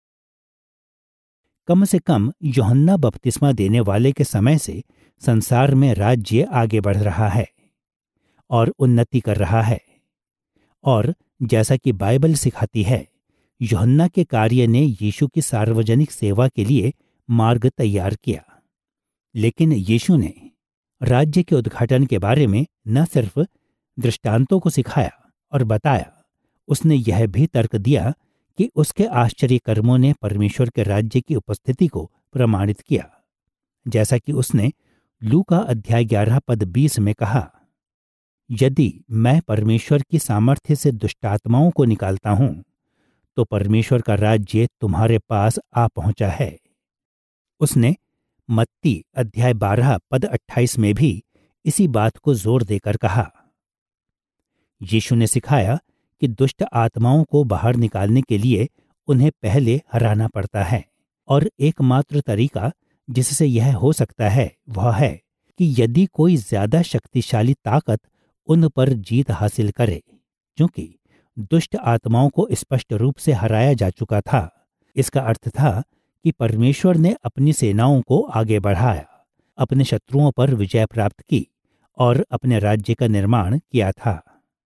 कम से कम यूहन्ना बपतिस्मा देने वाले के समय से संसार में राज्य आगे बढ़ रहा है और उन्नति कर रहा है, और जैसा कि बाइबल सिखाती है, यूहन्ना के कार्य ने यीशु की सार्वजनिक सेवा के लिए मार्ग तैयार किया। लेकिन यीशु ने राज्य के उद्घाटन के बारे में न सिर्फ दृष्टांतों को सिखाया और बताया, उसने यह भी तर्क दिया कि उसके आश्चर्य कर्मों ने परमेश्वर के राज्य की उपस्थिति को प्रमाणित किया। जैसा कि उसने लूका अध्याय 11 पद 20 में कहा, यदि मैं परमेश्वर की सामर्थ्य से दुष्टात्माओं को निकालता हूं, तो परमेश्वर का राज्य तुम्हारे पास आ पहुंचा है। उसने मत्ती अध्याय 12 पद 28 में भी इसी बात को जोर देकर कहा। यीशु ने सिखाया कि दुष्ट आत्माओं को बाहर निकालने के लिए उन्हें पहले हराना पड़ता है, और एकमात्र तरीका जिससे यह हो सकता है वह है कि यदि कोई ज्यादा शक्तिशाली ताकत उन पर जीत हासिल करे। क्योंकि दुष्ट आत्माओं को स्पष्ट रूप से हराया जा चुका था, इसका अर्थ था कि परमेश्वर ने अपनी सेनाओं को आगे बढ़ाया, अपने शत्रुओं पर विजय प्राप्त की और अपने राज्य का निर्माण किया था।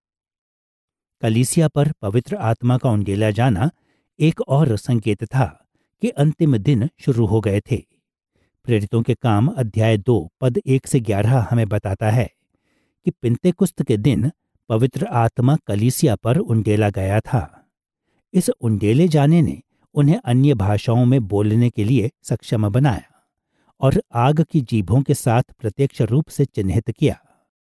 कलीसिया पर पवित्र आत्मा का उंडेला जाना एक और संकेत था कि अंतिम दिन शुरू हो गए थे। प्रेरितों के काम अध्याय 2 पद 1 से 11 हमें बताता है कि पिन्तेकुस्त के दिन पवित्र आत्मा कलीसिया पर उंडेला गया था। इस उंडेले जाने ने उन्हें अन्य भाषाओं में बोलने के लिए सक्षम बनाया और आग की जीभों के साथ प्रत्यक्ष रूप से चिन्हित किया।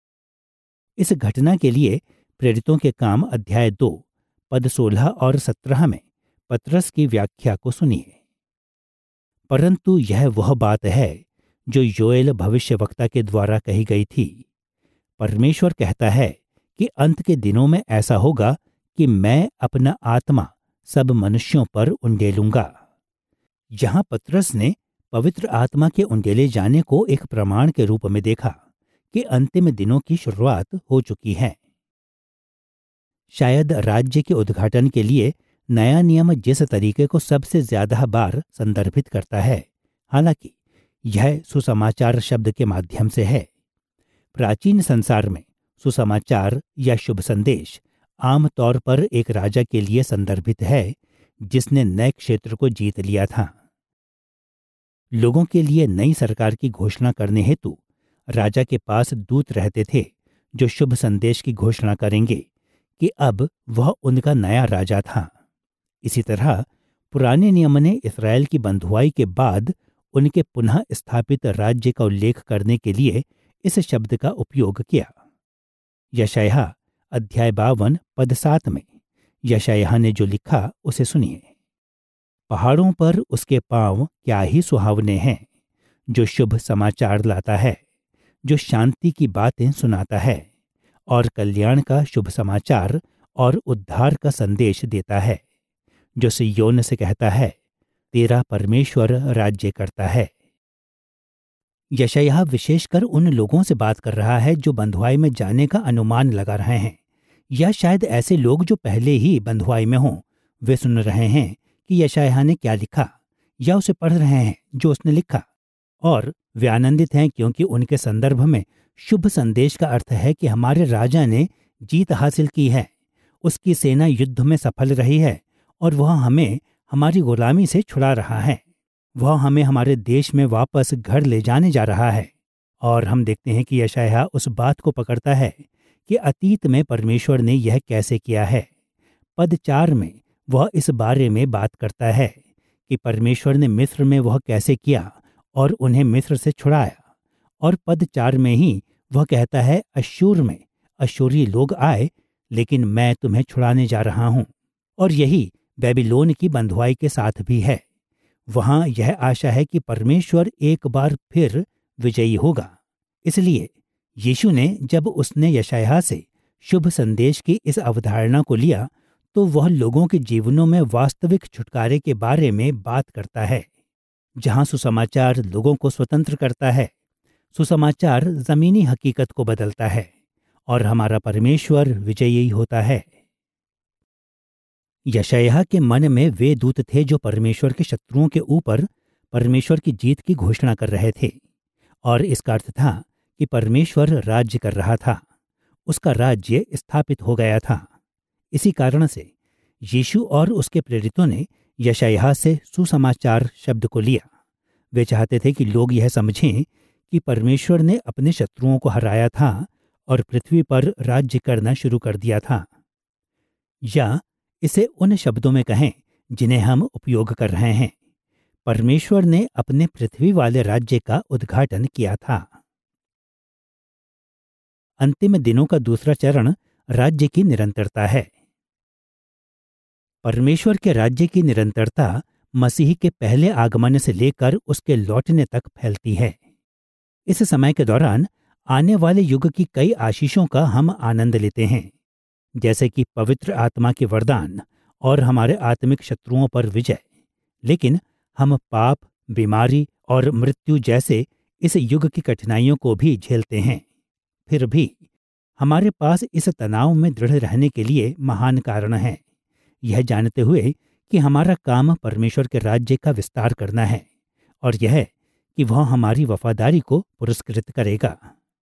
इस घटना के लिए प्रेरितों के काम अध्याय 2 पद 16 और 17 में पतरस की व्याख्या को सुनिए। परंतु यह वह बात है जो योएल भविष्यवक्ता के द्वारा कही गई थी। परमेश्वर कहता है कि अंत के दिनों में ऐसा होगा कि मैं अपना आत्मा सब मनुष्यों पर उंडेलूंगा। यहाँ पतरस ने पवित्र आत्मा के उंडेले जाने को एक प्रमाण के रूप में देखा कि अंतिम दिनों की शुरुआत हो चुकी है। शायद राज्य के उद्घाटन के लिए नया नियम जिस तरीके को सबसे ज्यादा बार संदर्भित करता है, हालांकि यह सुसमाचार शब्द के माध्यम से है। प्राचीन संसार में सुसमाचार या शुभ संदेश आमतौर पर एक राजा के लिए संदर्भित है जिसने नए क्षेत्र को जीत लिया था। लोगों के लिए नई सरकार की घोषणा करने हेतु राजा के पास दूत रहते थे जो शुभ संदेश की घोषणा करेंगे कि अब वह उनका नया राजा था। इसी तरह पुराने नियम ने इस्राएल की बंधुआई के बाद उनके पुनः स्थापित राज्य का उल्लेख करने के लिए इस शब्द का उपयोग किया। यशायाह अध्याय 52 पद 7 में यशायाह ने जो लिखा उसे सुनिए। पहाड़ों पर उसके पांव क्या ही सुहावने हैं, जो शुभ समाचार लाता है, जो शांति की बातें सुनाता है और कल्याण का शुभ समाचार और उद्धार का संदेश देता है, जो सिय्योन से कहता है, तेरा परमेश्वर राज्य करता है। यशायाह विशेषकर उन लोगों से बात कर रहा है जो बंधुआई में जाने का अनुमान लगा रहे हैं, या शायद ऐसे लोग जो पहले ही बंधुआई में हों। वे सुन रहे हैं कि यशायाह ने क्या लिखा या उसे पढ़ रहे हैं जो उसने लिखा, और वे आनंदित हैं क्योंकि उनके संदर्भ में शुभ संदेश का अर्थ है कि हमारे राजा ने जीत हासिल की है। उसकी सेना युद्ध में सफल रही है और वह हमें हमारी गुलामी से छुड़ा रहा है। वह हमें हमारे देश में वापस घर ले जाने जा रहा है। और हम देखते हैं कि यशायाह उस बात को पकड़ता है कि अतीत में परमेश्वर ने यह कैसे किया है। पद 4 में वह इस बारे में बात करता है कि परमेश्वर ने मिस्र में वह कैसे किया और उन्हें मिस्र से छुड़ाया। और पद 4 में ही वह कहता है, अश्शूर में अश्शूरी लोग आए, लेकिन मैं तुम्हें छुड़ाने जा रहा हूं। और यही बेबीलोन की बंधुआई के साथ भी है। वहां यह आशा है कि परमेश्वर एक बार फिर विजयी होगा। इसलिए यीशु ने, जब उसने यशायाह से शुभ संदेश की इस अवधारणा को लिया, तो वह लोगों के जीवनों में वास्तविक छुटकारे के बारे में बात करता है। जहां सुसमाचार लोगों को स्वतंत्र करता है, सुसमाचार जमीनी हकीकत को बदलता है और हमारा परमेश्वर विजयी होता है। यशायाह के मन में वे दूत थे जो परमेश्वर के शत्रुओं के ऊपर परमेश्वर की जीत की घोषणा कर रहे थे। और इसका अर्थ था कि परमेश्वर राज्य कर रहा था, उसका राज्य स्थापित हो गया था। इसी कारण से यीशु और उसके प्रेरितों ने यशायाह से सुसमाचार शब्द को लिया। वे चाहते थे कि लोग यह समझें कि परमेश्वर ने अपने शत्रुओं को हराया था और पृथ्वी पर राज्य करना शुरू कर दिया था। या इसे उन शब्दों में कहें जिन्हें हम उपयोग कर रहे हैं, परमेश्वर ने अपने पृथ्वी वाले राज्य का उद्घाटन किया था। अंतिम दिनों का दूसरा चरण राज्य की निरंतरता है। परमेश्वर के राज्य की निरंतरता मसीह के पहले आगमन से लेकर उसके लौटने तक फैलती है। इस समय के दौरान आने वाले युग की कई आशीषों का हम आनंद लेते हैं, जैसे कि पवित्र आत्मा के वरदान और हमारे आत्मिक शत्रुओं पर विजय। लेकिन हम पाप, बीमारी और मृत्यु जैसे इस युग की कठिनाइयों को भी झेलते हैं। फिर भी हमारे पास इस तनाव में दृढ़ रहने के लिए महान कारण है, यह जानते हुए कि हमारा काम परमेश्वर के राज्य का विस्तार करना है और यह कि वह हमारी वफादारी को पुरस्कृत करेगा।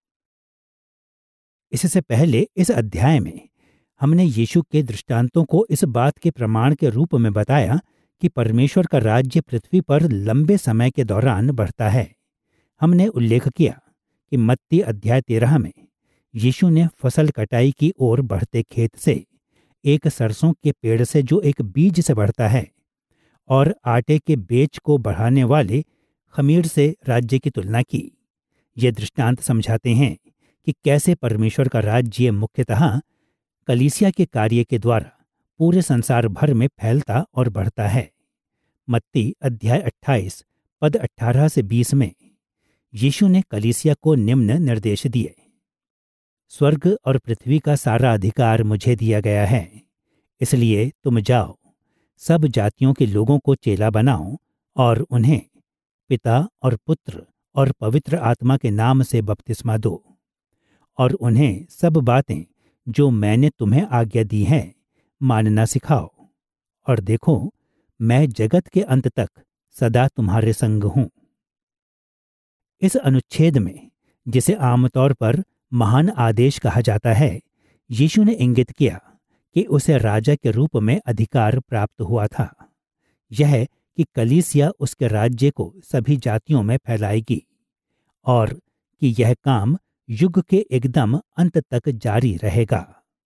इससे पहले इस अध्याय में हमने यीशु के दृष्टांतों को इस बात के प्रमाण के रूप में बताया कि परमेश्वर का राज्य पृथ्वी पर लंबे समय के दौरान बढ़ता है। हमने उल्लेख किया कि मत्ती अध्याय 13 में यीशु ने फसल कटाई की ओर बढ़ते खेत से एक सरसों के पेड़ से जो एक बीज से बढ़ता है और आटे के बेच को बढ़ाने वाले खमीर से राज्य की तुलना की। ये दृष्टांत समझाते हैं कि कैसे परमेश्वर का राज्य मुख्यतः कलीसिया के कार्य के द्वारा पूरे संसार भर में फैलता और बढ़ता है। मत्ती अध्याय 28 पद 18 से 20 में यीशु ने कलीसिया को निम्न निर्देश दिए। स्वर्ग और पृथ्वी का सारा अधिकार मुझे दिया गया है, इसलिए तुम जाओ, सब जातियों के लोगों को चेला बनाओ और उन्हें पिता और पुत्र और पवित्र आत्मा के नाम से बपतिस्मा दो और उन्हें सब बातें जो मैंने तुम्हें आज्ञा दी हैं मानना सिखाओ। और देखो, मैं जगत के अंत तक सदा तुम्हारे संग हूं। इस अनुच्छेद में, जिसे आमतौर पर महान आदेश कहा जाता है, यीशु ने इंगित किया कि उसे राजा के रूप में अधिकार प्राप्त हुआ था। यह कि कलीसिया उसके राज्य को सभी जातियों में फैलाएगी और कि यह काम युग के एकदम अंत तक जारी रहेगा।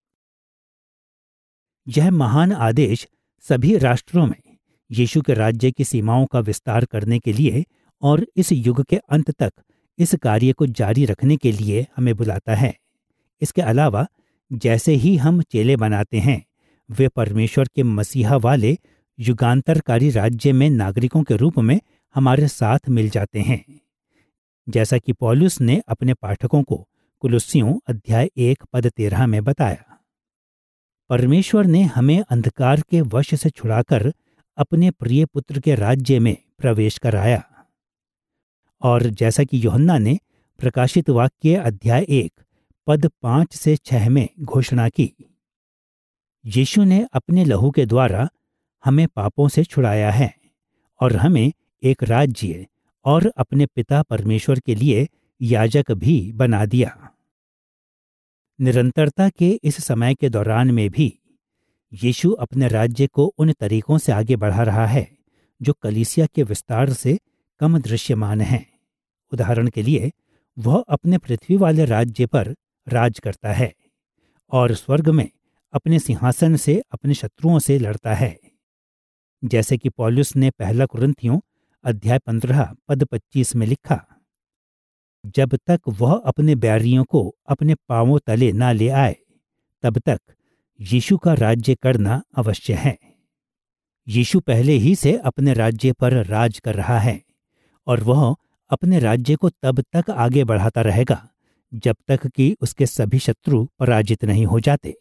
यह महान आदेश सभी राष्ट्रों में यीशु के राज्य की सीमाओं का विस्तार करने के लिए और इस युग के अंत तक इस कार्य को जारी रखने के लिए हमें बुलाता है। इसके अलावा जैसे ही हम चेले बनाते हैं, वे परमेश्वर के मसीहा वाले युगांतरकारी राज्य में नागरिकों के रूप में हमारे साथ मिल जाते हैं। जैसा कि पौलुस ने अपने पाठकों को कुलुस्सियों अध्याय 1 पद 13 में बताया, परमेश्वर ने हमें अंधकार के वश से छुड़ाकर अपने प्रिय पुत्र के राज्य में प्रवेश कराया। और जैसा कि यूहन्ना ने प्रकाशित वाक्य अध्याय 1 पद 5 से 6 में घोषणा की, यीशु ने अपने लहू के द्वारा हमें पापों से छुड़ाया है और हमें एक राज्य और अपने पिता परमेश्वर के लिए याजक भी बना दिया। निरंतरता के इस समय के दौरान में भी यीशु अपने राज्य को उन तरीकों से आगे बढ़ा रहा है जो कलीसिया के विस्तार से कम दृश्यमान हैं। उदाहरण के लिए, वह अपने पृथ्वी वाले राज्य पर राज करता है और स्वर्ग में अपने सिंहासन से अपने शत्रुओं से लड़ता है। जैसे कि पौलुस ने पहला कुरिन्थियों अध्याय 15 पद 25 में लिखा, जब तक वह अपने बैरियों को अपने पांवों तले ना ले आए, तब तक यीशु का राज्य करना अवश्य है। यीशु पहले ही से अपने राज्य पर राज कर रहा है और वह अपने राज्य को तब तक आगे बढ़ाता रहेगा जब तक कि उसके सभी शत्रु पराजित नहीं हो जाते।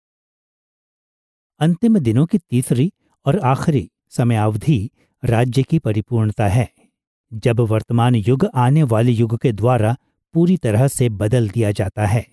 अंतिम दिनों की तीसरी और आखिरी समयावधि राज्य की परिपूर्णता है, जब वर्तमान युग आने वाले युग के द्वारा पूरी तरह से बदल दिया जाता है।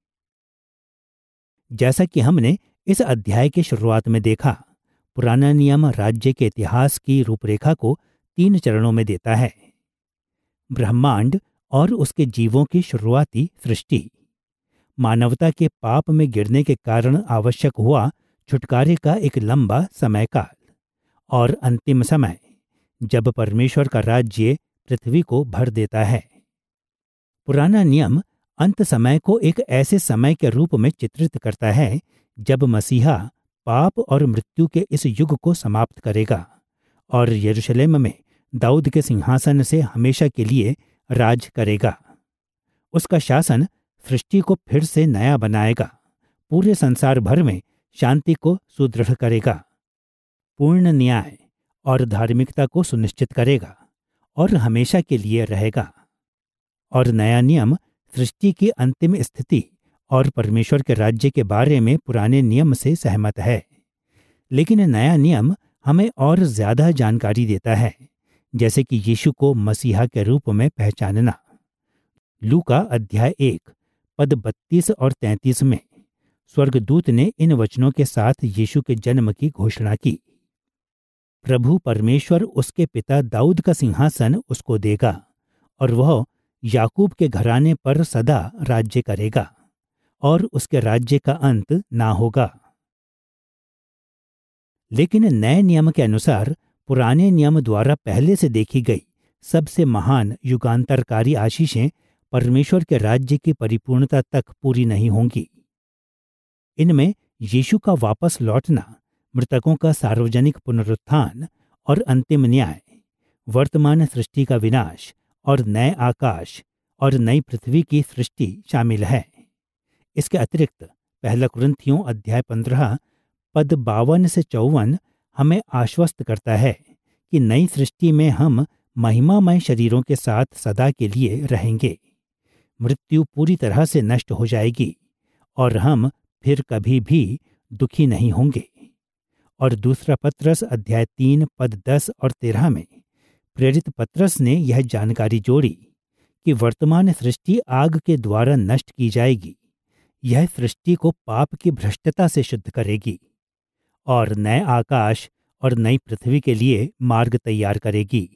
जैसा कि हमने इस अध्याय के शुरुआत में देखा, पुराना नियम राज्य के इतिहास की रूपरेखा को 3 चरणों में देता है। ब्रह्मांड और उसके जीवों की शुरुआती सृष्टि, मानवता के पाप में गिरने के कारण आवश्यक हुआ छुटकारे का एक लंबा समय काल, और अंतिम समय जब परमेश्वर का राज्य पृथ्वी को भर देता है। पुराना नियम अंत समय को एक ऐसे समय के रूप में चित्रित करता है जब मसीहा पाप और मृत्यु के इस युग को समाप्त करेगा और यरूशलेम में दाऊद के सिंहासन से हमेशा के लिए राज करेगा। उसका शासन सृष्टि को फिर से नया बनाएगा, पूरे संसार भर में शांति को सुदृढ़ करेगा, पूर्ण न्याय और धार्मिकता को सुनिश्चित करेगा और हमेशा के लिए रहेगा। और नया नियम सृष्टि की अंतिम स्थिति और परमेश्वर के राज्य के बारे में पुराने नियम से सहमत है, लेकिन नया नियम हमें और ज्यादा जानकारी देता है, जैसे कि यीशु को मसीहा के रूप में पहचानना। लूका अध्याय 1 पद 32 और 33 में स्वर्गदूत ने इन वचनों के साथ यीशु के जन्म की घोषणा की, प्रभु परमेश्वर उसके पिता दाऊद का सिंहासन उसको देगा और वह याकूब के घराने पर सदा राज्य करेगा और उसके राज्य का अंत ना होगा। लेकिन नए नियम के अनुसार पुराने नियम द्वारा पहले से देखी गई सबसे महान युगांतरकारी आशीषें परमेश्वर के राज्य की परिपूर्णता तक पूरी नहीं होंगी। इनमें यीशु का वापस लौटना, मृतकों का सार्वजनिक पुनरुत्थान और अंतिम न्याय, वर्तमान सृष्टि का विनाश और नए आकाश और नई पृथ्वी की सृष्टि शामिल है। इसके अतिरिक्त पहला कुरिन्थियों अध्याय 15 पद 52 से 54 हमें आश्वस्त करता है कि नई सृष्टि में हम महिमामय शरीरों के साथ सदा के लिए रहेंगे। मृत्यु पूरी तरह से नष्ट हो जाएगी और हम फिर कभी भी दुखी नहीं होंगे। और दूसरा पत्रस अध्याय 3 पद 10 और 13 में प्रेरित पत्रस ने यह जानकारी जोड़ी कि वर्तमान सृष्टि आग के द्वारा नष्ट की जाएगी। यह सृष्टि को पाप की भ्रष्टता से शुद्ध करेगी और नए आकाश और नई पृथ्वी के लिए मार्ग तैयार करेगी।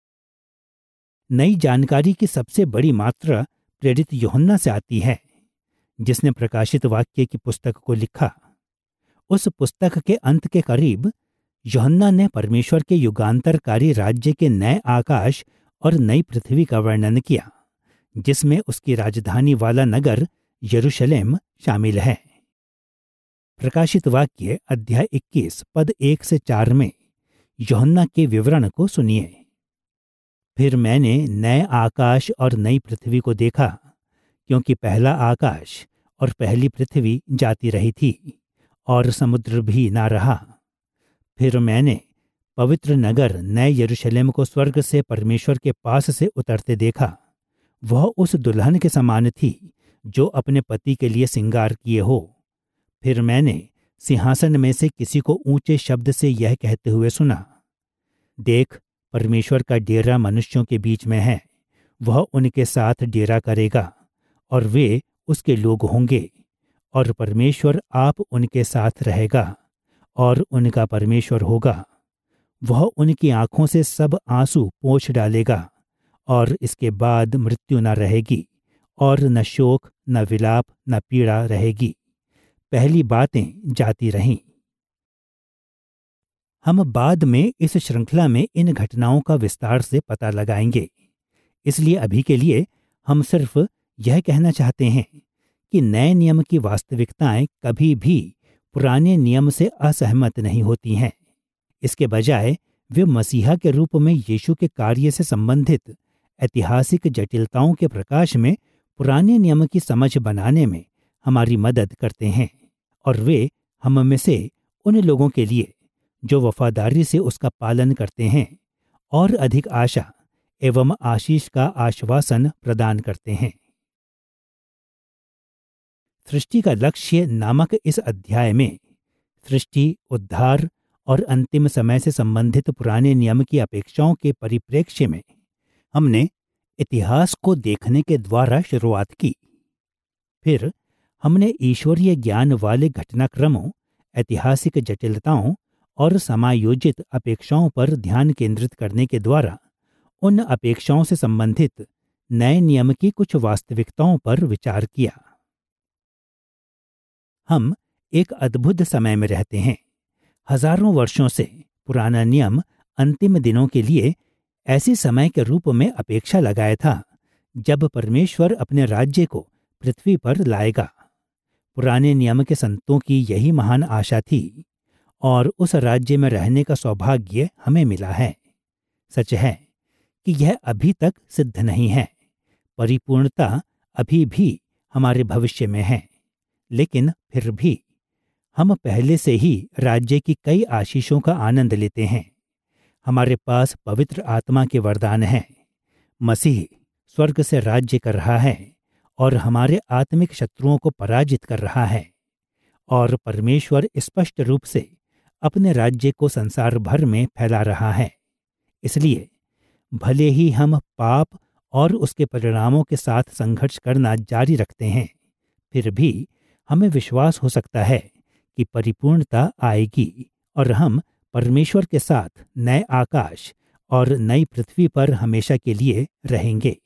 नई जानकारी की सबसे बड़ी मात्रा प्रेरित यूहन्ना से आती है, जिसने प्रकाशित वाक्य की पुस्तक को लिखा। उस पुस्तक के अंत के करीब यूहन्ना ने परमेश्वर के युगांतरकारी राज्य के नए आकाश और नई पृथ्वी का वर्णन किया, जिसमें उसकी राजधानी वाला नगर यरूशलेम शामिल है। प्रकाशित वाक्य अध्याय 21 पद 1 से 4 में यूहन्ना के विवरण को सुनिए। फिर मैंने नए आकाश और नई पृथ्वी को देखा, क्योंकि पहला आकाश और पहली पृथ्वी जाती रही थी और समुद्र भी ना रहा। फिर मैंने पवित्र नगर नए यरूशलेम को स्वर्ग से परमेश्वर के पास से उतरते देखा। वह उस दुल्हन के समान थी जो अपने पति के लिए श्रृंगार किए हो। फिर मैंने सिंहासन में से किसी को ऊंचे शब्द से यह कहते हुए सुना, देख, परमेश्वर का डेरा मनुष्यों के बीच में है। वह उनके साथ डेरा करेगा और वे उसके लोग होंगे, और परमेश्वर आप उनके साथ रहेगा और उनका परमेश्वर होगा। वह उनकी आंखों से सब आंसू पोंछ डालेगा और इसके बाद मृत्यु न रहेगी और न शोक, न विलाप, न पीड़ा रहेगी। पहली बातें जाती रहीं। हम बाद में इस श्रृंखला में इन घटनाओं का विस्तार से पता लगाएंगे। इसलिए अभी के लिए हम सिर्फ यह कहना चाहते हैं कि नए नियम की वास्तविकताएं कभी भी पुराने नियम से असहमत नहीं होती हैं। इसके बजाय वे मसीहा के रूप में यीशु के कार्य से संबंधित ऐतिहासिक जटिलताओं के प्रकाश में पुराने नियम की समझ बनाने में हमारी मदद करते हैं, और वे हम में से उन लोगों के लिए जो वफादारी से उसका पालन करते हैं और अधिक आशा एवं आशीष का आश्वासन प्रदान करते हैं। सृष्टि का लक्ष्य नामक इस अध्याय में सृष्टि, उद्धार और अंतिम समय से संबंधित पुराने नियम की अपेक्षाओं के परिप्रेक्ष्य में हमने इतिहास को देखने के द्वारा शुरुआत की। फिर हमने ईश्वरीय ज्ञान वाले घटनाक्रमों, ऐतिहासिक जटिलताओं और समायोजित अपेक्षाओं पर ध्यान केंद्रित करने के द्वारा उन अपेक्षाओं से संबंधित नए नियम की कुछ वास्तविकताओं पर विचार किया। हम एक अद्भुत समय में रहते हैं। हजारों वर्षों से पुराना नियम अंतिम दिनों के लिए ऐसे समय के रूप में अपेक्षा लगाया था जब परमेश्वर अपने राज्य को पृथ्वी पर लाएगा। पुराने नियम के संतों की यही महान आशा थी, और उस राज्य में रहने का सौभाग्य हमें मिला है। सच है कि यह अभी तक सिद्ध नहीं है। परिपूर्णता अभी भी हमारे भविष्य में है, लेकिन फिर भी हम पहले से ही राज्य की कई आशीषों का आनंद लेते हैं। हमारे पास पवित्र आत्मा के वरदान हैं। मसीह स्वर्ग से राज्य कर रहा है और हमारे आत्मिक शत्रुओं को पराजित कर रहा है, और परमेश्वर स्पष्ट रूप से अपने राज्य को संसार भर में फैला रहा है। इसलिए भले ही हम पाप और उसके परिणामों के साथ संघर्ष करना जारी रखते हैं, फिर भी हमें विश्वास हो सकता है कि परिपूर्णता आएगी और हम परमेश्वर के साथ नए आकाश और नई पृथ्वी पर हमेशा के लिए रहेंगे।